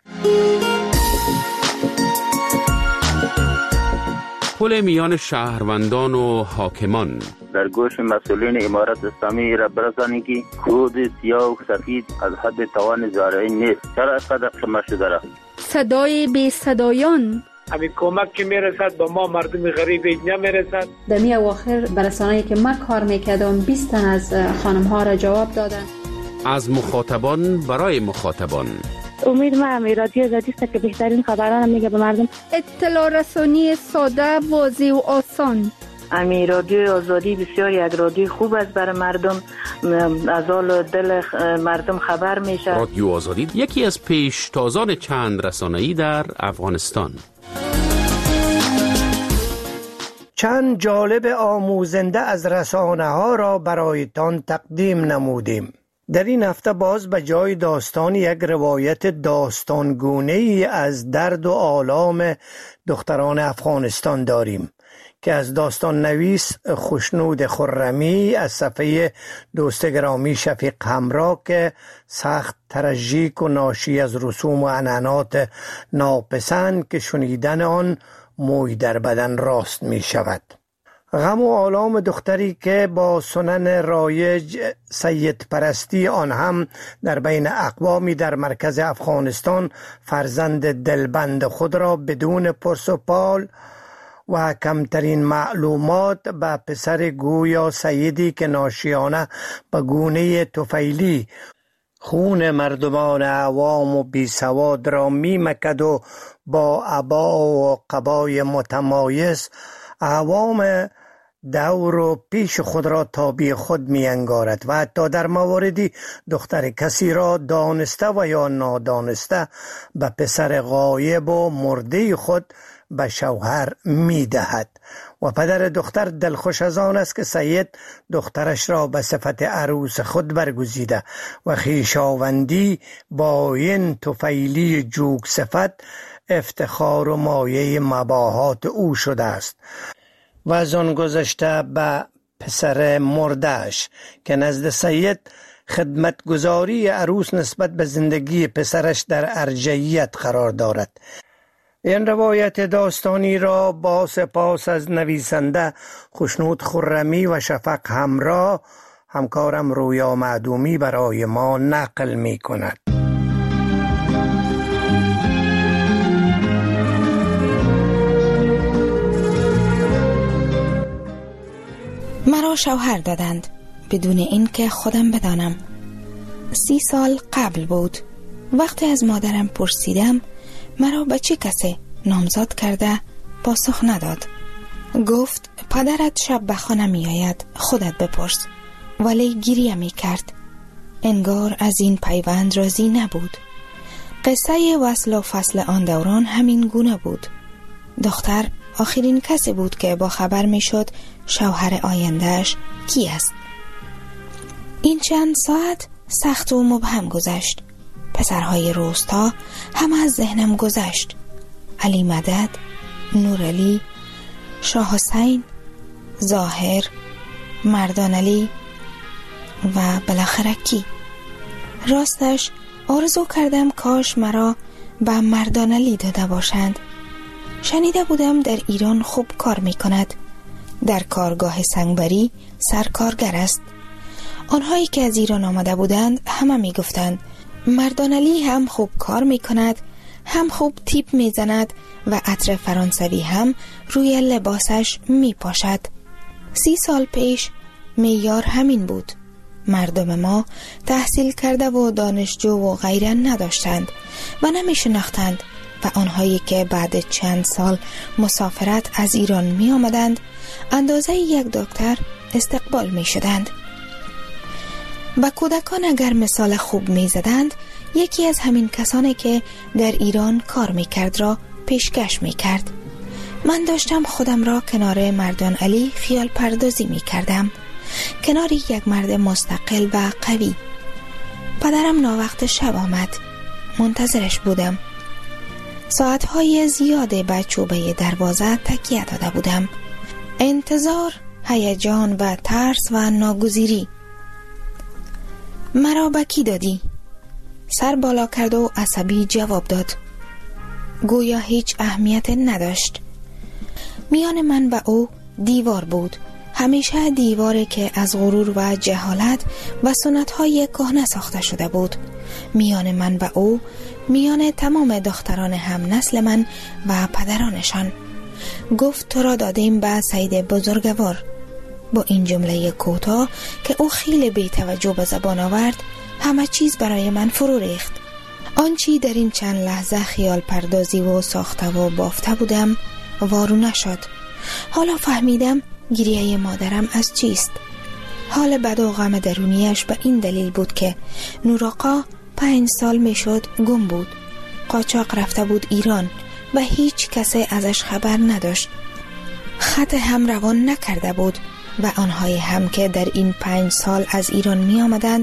پل میان شهروندان و حاکمان. در گوش مسئولین امارت اسلامی را برسانید که کود سیاه و سفید از حد توان زارعی نیست. چرا اینقدر خمه شده را؟ صدای بی صدایان. همین کمک که میرسد به ما مردم غریب نمیرسد. در می اواخر برسانه‌ای که من کار میکردم 20 تن از خانم ها را جواب دادن. از مخاطبان برای مخاطبان. امید من رادیو آزادی است که بهترین خبران میگه به مردم. اطلاع رسانی ساده، واضح و آسان. امی رادیو آزادی بسیار یک رادیو خوب است برای مردم، از حال دل مردم خبر میشه. رادیو آزادی یکی از پیشتازان چند رسانه‌ای در افغانستان. چند جالب آموزنده از رسانه ها را برایتان تقدیم نمودیم. در این هفته باز به جای داستان یک روایت داستانگونه‌ای از درد و آلام دختران افغانستان داریم که از داستان نویس خوشنود خرمی از صفحه دوست گرامی شفیق همراه که سخت تراژیک و ناشی از رسوم و عنعنات ناپسند که شنیدن آن موی در بدن راست می شود. غم و آلام دختری که با سنن رایج سید پرستی آن هم در بین اقوامی در مرکز افغانستان فرزند دلبند خود را بدون پرس و پال و کمترین معلومات به پسر گویا سیدی که ناشیانه به گونه طفیلی خون مردمان عوام و بی سواد را می مکد و با عبا و قبای متمایز عوام دور و پیش خود را تابع خود می انگارد و حتی در مواردی دختر کسی را دانسته و یا نادانسته به پسر غایب و مرده خود به شوهر می دهد و پدر دختر دلخوش از آن است که سید دخترش را به صفت عروس خود برگزیده و خویشاوندی با این طفیلی جوگ صفت افتخار و مایه مباهات او شده است و از آن گذشته به پسر مردهش که نزد سید خدمتگزاری عروس نسبت به زندگی پسرش در ارجحیت قرار دارد. این روایت داستانی را با سپاس از نویسنده خوشنود خرمی و شفق همراه همکارم رویا معدومی برای ما نقل می کند. مرا شوهر دادند بدون اینکه خودم بدانم. 30 سال قبل بود. وقتی از مادرم پرسیدم مرا به چه کسی نامزد کرده پاسخ نداد. گفت پدرت شب به خانه می آید، خودت بپرس. ولی گریه می کرد. انگار از این پیوند راضی نبود. قصه وصل و فصل آن دوران همین گونه بود. دختر آخرین کسی بود که با خبر می شد شوهر آیندهش کی است. این چند ساعت سخت و مبهم گذشت. پسرهای روستا هم از ذهنم گذشت. علی مدد، نور علی، شاه حسین، ظاهر، مردان علی و بالاخره کی. راستش آرزو کردم کاش مرا به مردان علی داده باشند. شنیده بودم در ایران خوب کار می کند. در کارگاه سنگبری سرکارگر است. آنهایی که از ایران آمده بودند همه می گفتند مردان علی هم خوب کار می کند، هم خوب تیپ می زند و عطر فرانسوی هم روی لباسش می پاشد. 30 سال پیش معیار همین بود. مردم ما تحصیل کرده و دانشجو و غیره نداشتند و نمی شناختند و آنهایی که بعد چند سال مسافرت از ایران می آمدند اندازه یک دکتر استقبال می شدند. با کودکان اگر مثال خوب می زدند یکی از همین کسانی که در ایران کار می کرد را پیشکش می کرد. من داشتم خودم را کنار مردان علی خیال پردازی می کردم، کنار یک مرد مستقل و قوی. پدرم ناوقت شب آمد. منتظرش بودم. ساعتهای زیاده به چوبه دروازه تکیه داده بودم. انتظار، هیجان و ترس و ناگزیری. مرا به کی دادی؟ سر بالا کرد و عصبی جواب داد. گویا هیچ اهمیت نداشت. میان من و او دیوار بود. همیشه دیواری که از غرور و جهالت و سنت‌های کهنه ساخته شده بود. میان من و او، میان تمام دختران هم نسل من و پدرانشان. گفت تو را دادیم به سید بزرگوار. با این جمله کوتاه که او خیلی بی توجه به زبان آورد همه چیز برای من فرو ریخت. آنچی در این چند لحظه خیال پردازی و ساخته و بافته بودم وارو نشد. حالا فهمیدم گریه مادرم از چیست. حال بد و غم درونیش به این دلیل بود که نوراقا 5 سال میشد گم بود. قاچاق رفته بود ایران و هیچ کسی ازش خبر نداشت. خط هم روان نکرده بود و آنهای هم که در این 5 سال از ایران می آمدند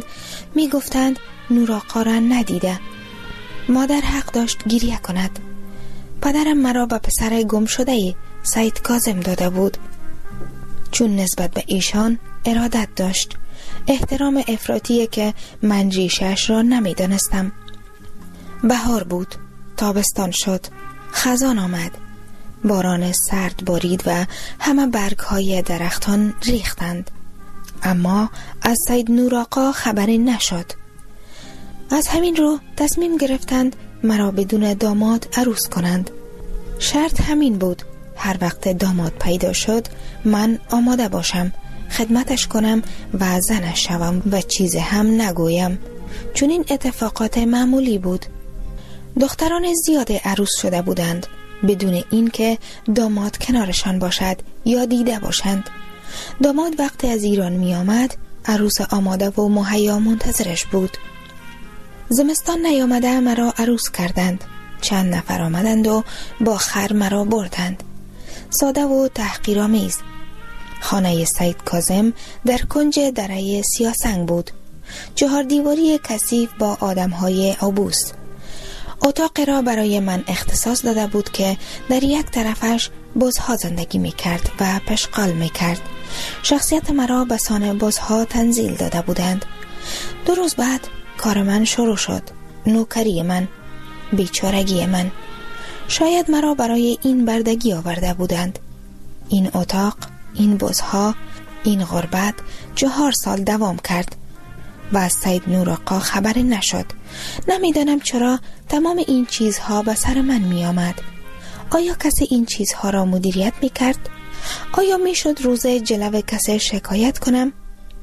می گفتند نور آقا را ندیده. مادر حق داشت گریه کند. پدرم مرا به پسر گم شده سید کاظم داده بود. چون نسبت به ایشان ارادت داشت، احترام افراطی که من ریشش را نمی دانستم. بهار بود، تابستان شد، خزان آمد، باران سرد بارید و همه برگ‌های درختان ریختند. اما از سید نور آقا خبری نشد. از همین رو تصمیم گرفتند مرا بدون داماد عروس کنند. شرط همین بود هر وقت داماد پیدا شد من آماده باشم، خدمتش کنم و زنش شوم و چیز هم نگویم، چون این اتفاقات معمولی بود. دختران زیاد عروس شده بودند بدون اینکه داماد کنارشان باشد یا دیده باشند. داماد وقتی از ایران می آمد عروس آماده و مهیا منتظرش بود. زمستان نیامده مرا عروس کردند. چند نفر آمدند و با خر مرا بردند. ساده و تحقیرآمیز. خانه سید کاظم در کنج دره سیاسنگ بود. 4 دیواری کثیف با آدمهای عبوس. اتاق را برای من اختصاص داده بود که در یک طرفش بزها زندگی می کرد و پشغال می کرد. شخصیت مرا به سان بزها تنزیل داده بودند. 2 روز بعد کار من شروع شد. نوکری من، بیچارگی من. شاید مرا برای این بردگی آورده بودند. این اتاق، این بزها، این غربت 4 سال دوام کرد و از سید نور آقا خبری نشد. نمیدانم چرا تمام این چیزها به سر من می آمد. آیا کسی این چیزها را مدیریت می کرد؟ آیا می شد روز جلو کسی شکایت کنم؟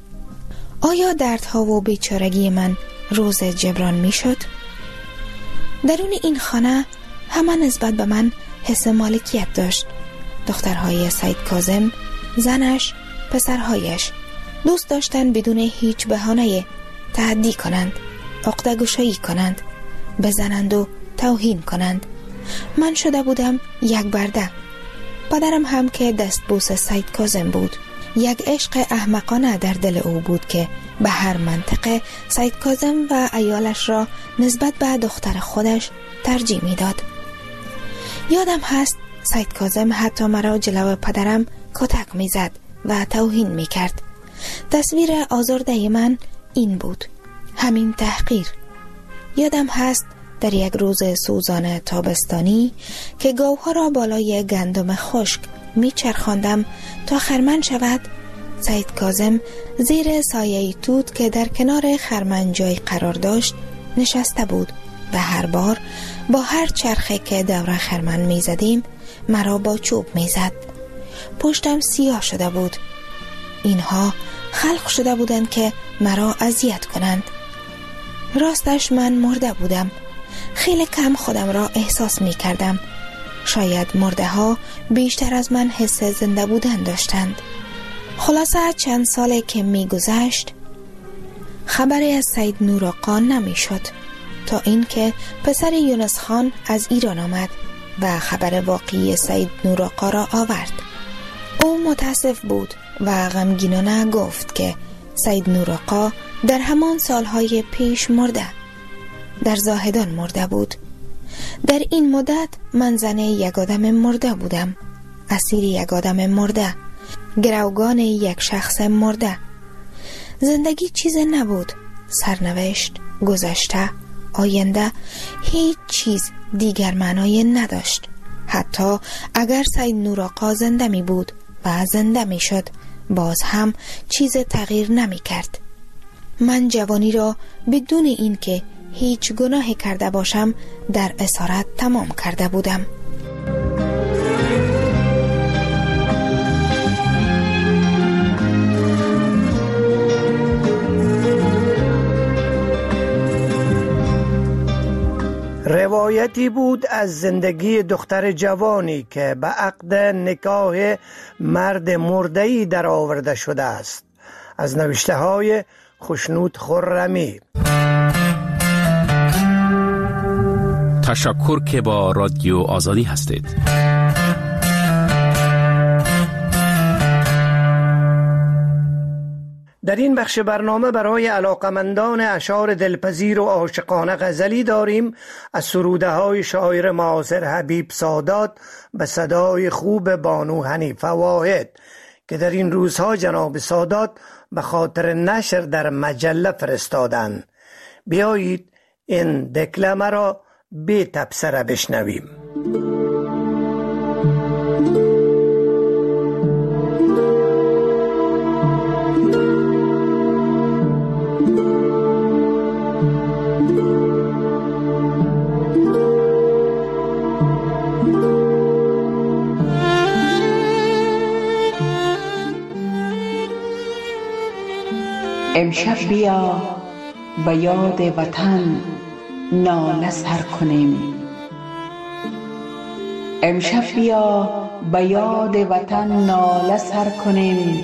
آیا دردها و بیچارگی من روز جبران می شد؟ درون این خانه همه نسبت به من حس مالکیت داشت. دخترهای سید کاظم، زنش، پسرهایش دوست داشتن بدون هیچ بهانه تهدی کنند، عقده‌گشایی کنند، بزنند و توهین کنند. من شده بودم یک برده. پدرم هم که دستبوس سید کاظم بود. یک عشق احمقانه در دل او بود که به هر منطقه سید کاظم و عیالش را نسبت به دختر خودش ترجیح میداد. یادم هست سید کاظم حتی مرا جلو پدرم کتک میزد و توهین میکرد. تصویر آزرده من این بود، همین تحقیر. یادم هست در یک روز سوزان تابستانی که گاوها را بالای گندم خشک میچرخاندم تا خرمن شود، سید کاظم زیر سایه توت که در کنار خرمن جای قرار داشت نشسته بود و هر بار با هر چرخه که دور خرمن میزدیم مرا با چوب میزد. پشتم سیاه شده بود. اینها خلق شده بودند که مرا اذیت کنند. راستش من مرده بودم. خیلی کم خودم را احساس می کردم. شاید مرده ها بیشتر از من حس زنده بودن داشتند. خلاصه چند ساله که می گذشت خبری از سید نور آقا نمی شد تا اینکه پسر یونس خان از ایران آمد و خبر واقعی سید نور آقا را آورد. او متاسف بود و غمگینانه گفت که سید نور آقا در همان سالهای پیش مرده، در زاهدان مرده بود. در این مدت من زن یک آدم مرده بودم، اسیر یک آدم مرده، گروگان یک شخص مرده. زندگی چیز نبود، سرنوشت، گذشته، آینده، هیچ چیز دیگر معنای نداشت. حتی اگر سید نور آقا زنده می بود و زنده می شد، باز هم چیز تغییر نمی کرد. من جوانی را بدون این که هیچ گناهی کرده باشم در اسارت تمام کرده بودم. روایتی بود از زندگی دختر جوانی که به عقد نکاح مرد مرده‌ای در آورده شده است، از نوشته های خوشنود خرمی. تشکر که با رادیو آزادی هستید. در این بخش برنامه برای علاقمندان اشعار دلپذیر و عاشقانه غزلی داریم از سروده های شاعر معاصر حبیب سادات به صدای خوب بانو حنیفه واحد که در این روزها جناب سادات به خاطر نشر در مجله فرستادند. بیایید این دکلمه را بی تبصره بشنویم. امشب بیا به یاد وطن ناله سر کنیم. امشب بیا به یاد وطن ناله سر کنیم.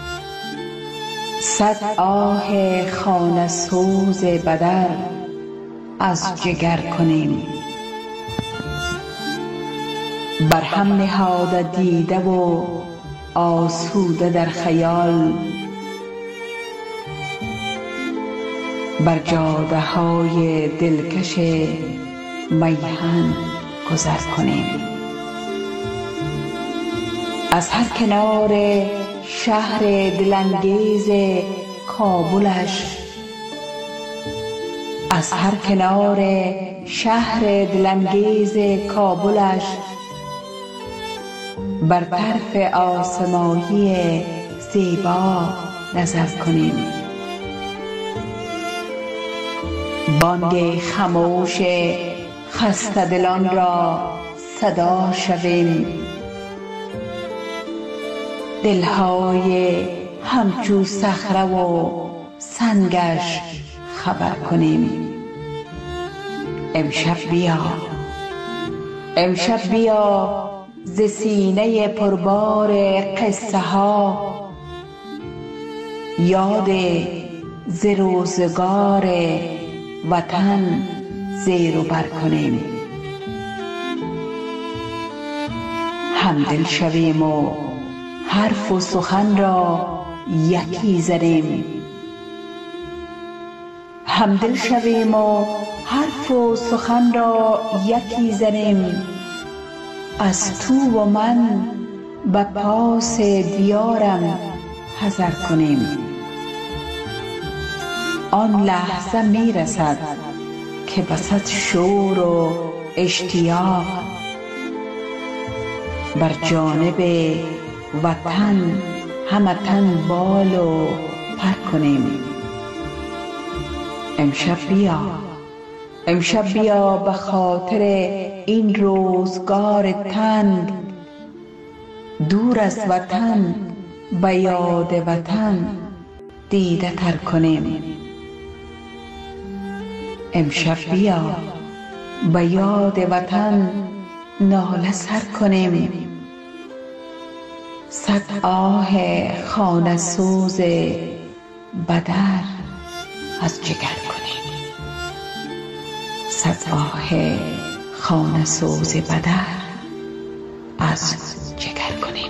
صد آه خانه سوز بدر از جگر کنیم. بر هم نهاده دیده و آسوده در خیال بر جاده های دلکش میهن گذر کنیم. از هر کنار شهر دلانگیز کابلش، از هر کنار شهر دلانگیز کابلش بر طرف آسمانی زیبا نظر کنیم. بانگ خاموش خسته دلان را صدا شویم. دلهای همچو صخره و سنگش خبر کنیم. امشب بیا، امشب بیا ز سینه پربار قصه ها یاد ز روزگار وطن زیر و بر کنیم. همدل شویم و حرف و سخن را یکی زنیم. همدل شویم و حرف و سخن را یکی زنیم. از تو و من به پاس دیارم حذر کنیم. آن لحظه می رسد که بسد شور و اشتیاق بر جانب وطن همه تن بال و پر کنیم. امشب بیا، امشب بیا به خاطر این روزگار تنگ دور از وطن به یاد وطن دیده تر کنیم. امشب بیا به یاد وطن ناله سر کنیم. صد آه خانه سوز بدر از جگر کنیم. صد آه خانه سوز بدر از جگر کنیم.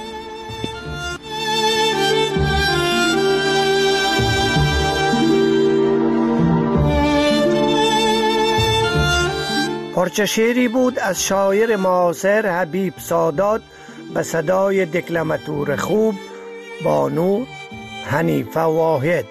پارچه شعری بود از شاعر معاصر حبیب سادات به صدای دکلماتور خوب بانو حنیفه واحد.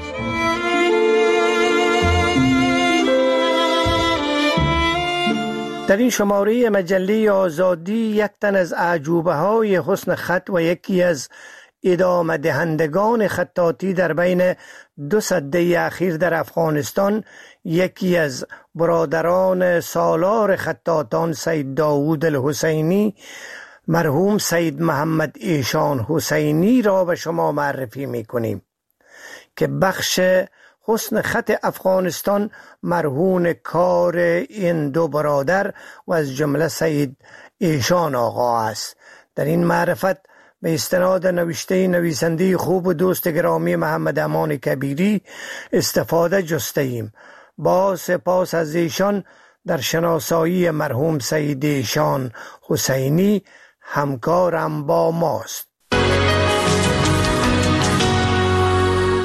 در این شماره مجله آزادی یک تن از اعجوبه های حسن خط و یکی از ادامه دهندگان خطاطی در بین 2 سده اخیر در افغانستان، یکی از برادران سالار خطاطان سید داوود الحسینی مرحوم سید محمد ایشان حسینی را به شما معرفی می کنیم که بخش حسن خط افغانستان مرهون کار این 2 برادر و از جمله سید ایشان آقا است. در این معرفت به استناد نوشته نویسنده خوب و دوست گرامی محمد امان کبیری استفاده جسته ایم. با سپاس از ایشان در شناسایی مرحوم سید ایشان حسینی همکارم با ماست.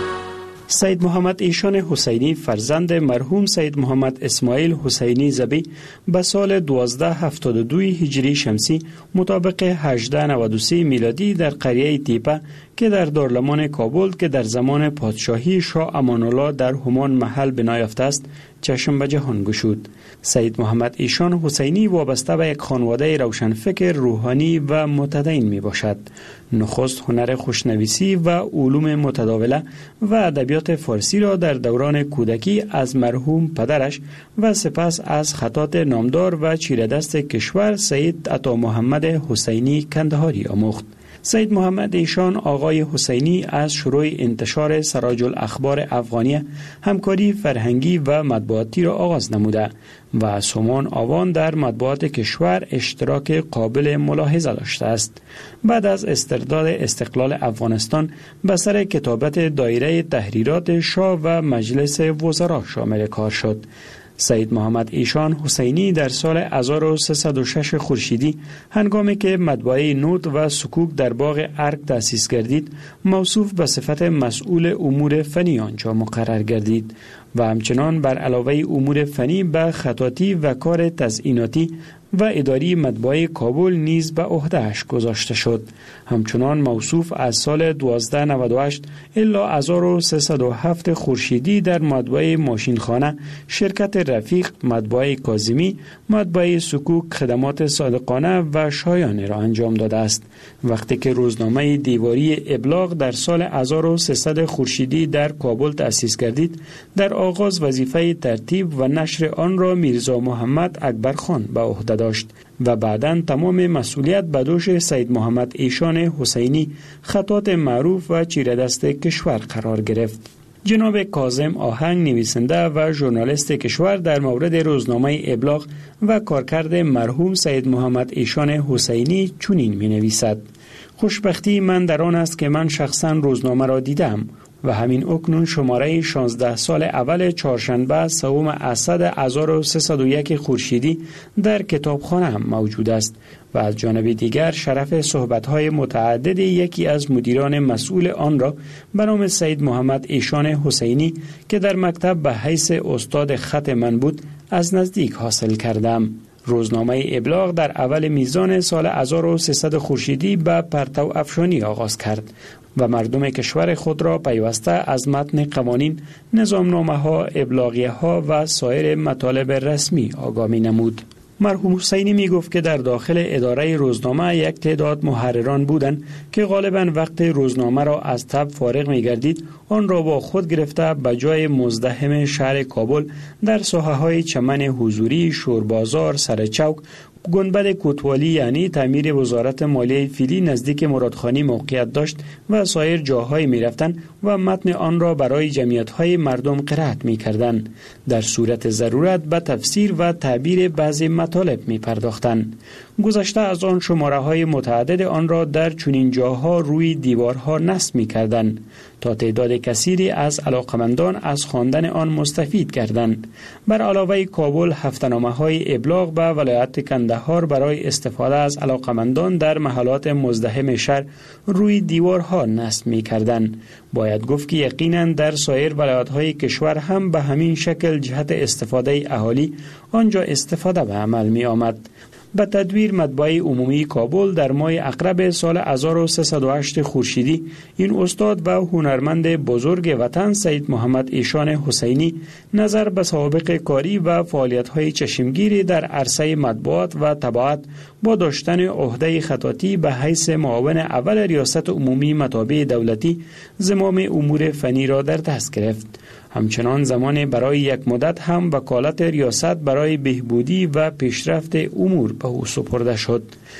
سید محمد ایشان حسینی فرزند مرحوم سید محمد اسماعیل حسینی زبی به سال 1272 هجری شمسی مطابق 1893 میلادی در قریه تیپه که در دارالمان کابل که در زمان پادشاهی شاه امان الله در همان محل بنا یافته است چشم به جهان گشود. سید محمد ایشان حسینی وابسته به یک خانواده روشنفکر روحانی و متدین می باشد. نخست هنر خوشنویسی و علوم متداوله و ادبیات فارسی را در دوران کودکی از مرحوم پدرش و سپس از خطاط نامدار و چیره‌دست کشور سید عطا محمد حسینی کندهاری آموخت. سید محمد ایشان آقای حسینی از شروع انتشار سراج الاخبار افغانیه همکاری فرهنگی و مطبوعاتی را آغاز نموده و سومان آوان در مطبوعات کشور اشتراک قابل ملاحظه داشته است. بعد از استرداد استقلال افغانستان به سر کتابت دایره تحریرات شاه و مجلس وزرا شامل کار شد. سید محمد ایشان حسینی در سال 1306 خورشیدی هنگامی که مطبعه نوت و سکوک در باغ ارگ تأسیس گردید موصوف به صفت مسئول امور فنی آنجا مقرر گردید و همچنان بر علاوه امور فنی به خطاطی و کار تزییناتی و اداری مطبعه کابل نیز به عهده‌اش گذاشته شد. همچنان موصوف از سال 1298 الی 1307 خورشیدی در مطبعه ماشینخانه، شرکت رفیق، مطبعه کاظمی، مطبعه سکوک خدمات صادقانه و شایانه را انجام داده است. وقتی که روزنامه دیواری ابلاغ در سال 1300 خورشیدی در کابل تأسیس گردید، در آغاز وظیفه ترتیب و نشر آن را میرزا محمد اکبر خان به عهده داشت و بعداً تمام مسئولیت به دوش سید محمد ایشان حسینی خطاط معروف و چیره‌دست کشور قرار گرفت. جناب کاظم آهنگ نویسنده و ژورنالیست کشور در مورد روزنامه ابلاغ و کارکرد مرحوم سید محمد ایشان حسینی چنین می نویسد: خوشبختی من در آن است که من شخصاً روزنامه را دیدم و همین اکنون شماره 16 سال اول چهارشنبه سوم اسد 1301 خورشیدی در کتابخانه هم موجود است و از جانب دیگر شرف صحبت‌های متعدد یکی از مدیران مسئول آن را به نام سید محمد ایشان حسینی که در مکتب به حیث استاد خط من بود از نزدیک حاصل کردم. روزنامه ابلاغ در اول میزان سال 1300 خورشیدی به پرتو افشانی آغاز کرد و مردم کشور خود را پیوسته از متن قوانین، نظامنامه‌ها، ابلاغیه‌ها و سایر مطالب رسمی آگاهی نمود. مرحوم حسینی می گفت که در داخل اداره روزنامه یک تعداد محرران بودند که غالباً وقت روزنامه را از تب فارغ می گردید آن را با خود گرفته به جای مزدحم شهر کابل در ساحه‌های چمن حضوری، شوربازار، سرچوک، گنبد کوتوالی یعنی تعمیر وزارت مالیه فیلی نزدیک مرادخانی موقعیت داشت و سایر جاهای می رفتن و متن آن را برای جمعیت‌های مردم قرائت می کردن. در صورت ضرورت به تفسیر و تعبیر بعضی مطالب می پرداختن. گذشته از آن شماره های متعدد آن را در چنین جاها روی دیوارها نصب می کردن تا تعداد کثیری از علاقمندان از خواندن آن مستفید کردند. بر علاوه کابل هفته‌نامه های ابلاغ به ولایت کندهار برای استفاده از علاقمندان در محلات مزدحم شهر روی دیوارها نصب می کردند. باید گفت که یقیناً در سایر ولایت‌های کشور هم به همین شکل جهت استفاده اهالی آنجا استفاده به عمل می آمد. به تدویر مطبعه عمومی کابل در ماه عقرب سال 1308 خورشیدی این استاد و هنرمند بزرگ وطن سید محمد ایشان حسینی نظر به سوابق کاری و فعالیت‌های چشمگیری در عرصه مطبوعات و طباعت با داشتن عهده خطاطی به حیث معاون اول ریاست عمومی مطابع دولتی زمام امور فنی را در دست گرفت. همچنان زمان برای یک مدت هم وکالت ریاست برای بهبودی و پیشرفت امور به او سپرده شد.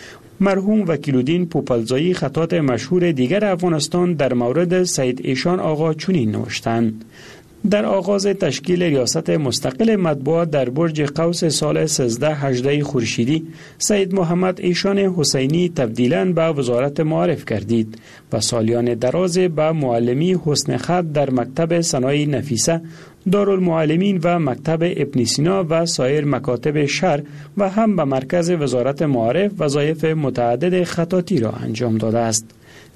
مرحوم وکیل‌الدین پوپلزایی خطاط مشهور دیگر افغانستان در مورد سید ایشان آقا چنین نوشتند: در آغاز تشکیل ریاست مستقل مطبوعات در برج قوس سال 1318 خورشیدی سید محمد ایشان حسینی تبدیلاً به وزارت معارف گردید و سالیان دراز به معلمی حسن خط در مکتب صنایع نفیسه، دارالمعلمین و مکتب ابن سینا و سایر مکاتب شهر و هم به مرکز وزارت معارف وظایف متعدد خطاطی را انجام داده است.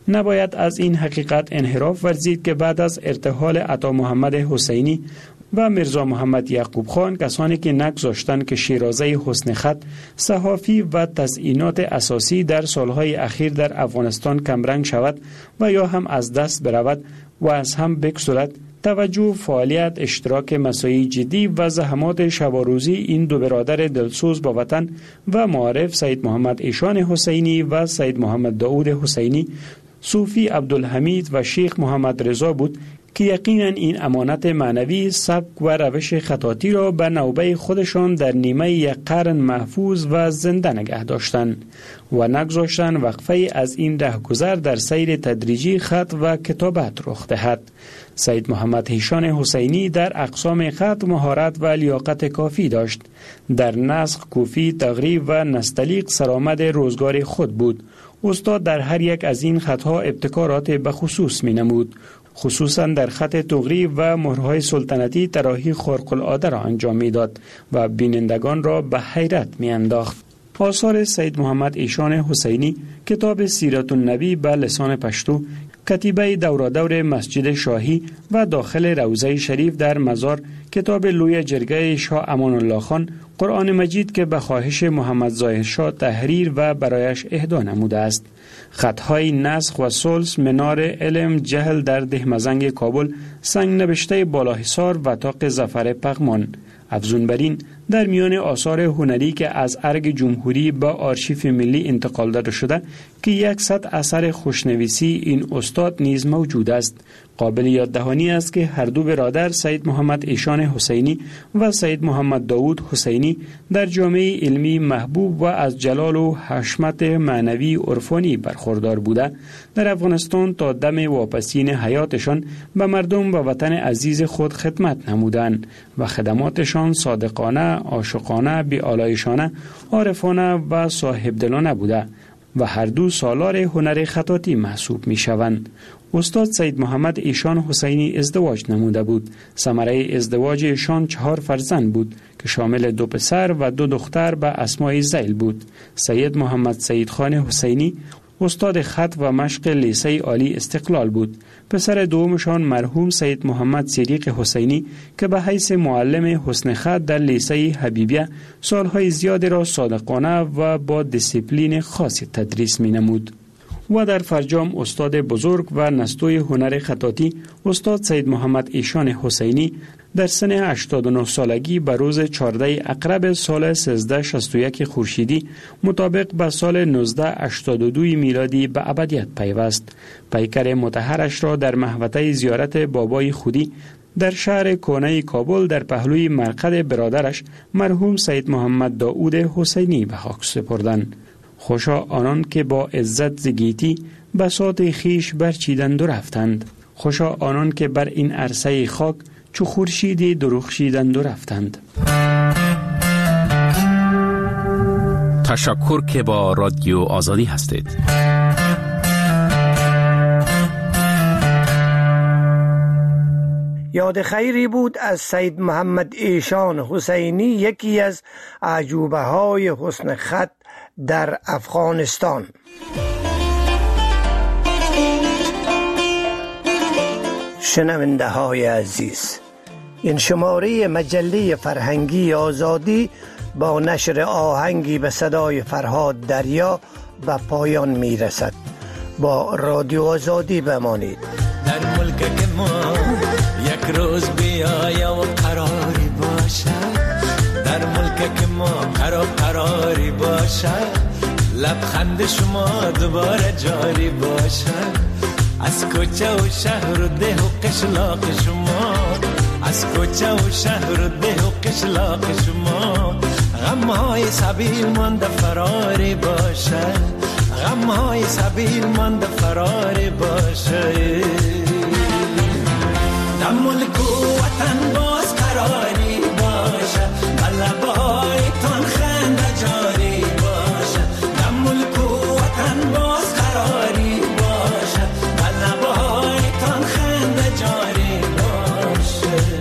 نباید از این حقیقت انحراف ورزید که بعد از ارتحال عطا محمد حسینی و میرزا محمد یعقوب خان، کسانی که نگذاشتند که شیرازه حسن خط، صحافی و تزیینات اساسی در سالهای اخیر در افغانستان کمرنگ شود و یا هم از دست برود و از هم بگسلد، توجه، فعالیت، اشتراک مساعی جدی و زحمات شب و روزی این دو برادر دلسوز با وطن و معارف سید محمد ایشان حسینی و سید محمد داود حسینی، صوفی عبدالحمید و شیخ محمد رضا بود که یقینا این امانت معنوی، سبک و روش خطاطی را به نوبه خودشان در نیمه یک قرن محفوظ و زنده نگه داشتند و نگذاشتند وقفه از این رهگذر در سیر تدریجی خط و کتابت رخ دهد. سید محمد ایشان حسینی در اقسام خط مهارت و لیاقت کافی داشت. در نسخ، کوفی، تقریب و نستعلیق سرآمد روزگار خود بود. استاد در هر یک از این خطها ابتکارات بخصوص می نمود. خصوصا در خط تقریب و مهرهای سلطنتی طراحی خارق العاده را انجام میداد و بینندگان را به حیرت می انداخت. آثار سید محمد ایشان حسینی، کتاب سیرت النبی به لسان پشتو، کتیبه دورادور مسجد شاهی و داخل روضه شریف در مزار، کتاب لوی جرگه شاه امان الله خان، قرآن مجید که به خواهش محمد ظاهر شاه تحریر و برایش اهدا نموده است، خطهای نسخ و سلس، منار علم جهل در دهمزنگ کابل، سنگ نبشته بالاحصار و طاق ظفر پغمان. افزون بر این، در میان آثار هنری که از ارگ جمهوری به آرشیف ملی انتقال داده شده که 100 اثر خوشنویسی این استاد نیز موجود است. قابل یاد دهانی است که هر دو برادر سید محمد ایشان حسینی و سید محمد داود حسینی در جامعه علمی محبوب و از جلال و حشمت معنوی عرفانی برخوردار بوده، در افغانستان تا دم واپسین حیاتشان به مردم و وطن عزیز خود خدمت نمودند و خدماتشان صادقانه، عاشقانه، بی‌آلایشانه، عارفانه و صاحبدلانه بوده و هر دو سالار هنر خطاطی محسوب می شوند. استاد سید محمد ایشان حسینی ازدواج نموده بود. ثمره ازدواج ایشان 4 فرزند بود که شامل 2 پسر و 2 دختر به اسمای ذیل بود. سید محمد سید خان حسینی استاد خط و مشق لیسه عالی استقلال بود. پسر دومشان مرحوم سید محمد صدیق حسینی که به حیث معلم حسن خط در لیسه حبیبیه سالهای زیادی را صادقانه و با دیسیپلین خاصی تدریس می نمود. و در فرجام استاد بزرگ و نستوی هنر خطاطی استاد سید محمد ایشان حسینی در سن 89 سالگی به روز 14 اقرب سال 1361 خورشیدی مطابق به سال 1982 میلادی به ابدیت پیوست. پیکر مطهرش را در محوطه زیارت بابای خودی در شهر کهنه کابل در پهلوی مرقد برادرش مرحوم سید محمد داود حسینی به خاک سپردند. خوشا آنان که با عزت زگیتی بساط خیش برچیدند و رفتند. خوشا آنان که بر این عرصه خاک چو خورشیدی درخشیدند و رفتند. تشکر که با رادیو آزادی هستید. یاد خیری بود از سید محمد ایشان حسینی، یکی از عجوبه های حسن خط در افغانستان. شنونده های عزیز، این شماره مجله فرهنگی آزادی با نشر آهنگی به صدای فرهاد دریا به پایان می رسد. با رادیو آزادی بمانید. در ملک که ما یک روز بیایا و قراری باشد، در ملک که ما قراری باشد، لبخند شما دوباره جاری باشد. از کوچه و شهر و ده و قشلاق شما، از کوچه و شهر و ده و قشلاق شما، غمهای سبیل مانده فراری باشد، غمهای سبیل مانده فراری باشد. در ملک و وطن باز قراری باشد، بلبهای تان خنده جاری باشد. در ملک و وطن باز قراری باشد، بلبهای تان خنده جاری باشد.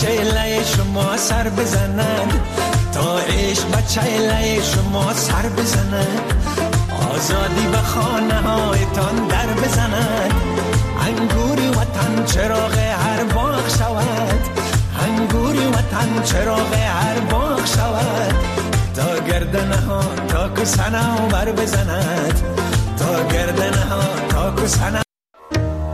چهله شما سر بزند، تا عشق به چهله شما سر بزند، آزادی به خانه هایتان در بزند، انگوری وطن چراغ هر باغ شود، انگوری وطن چراغ هر باغ شود، تا گردنه ها تا کسنه بر بزند، تا گردنه ها تا کسنه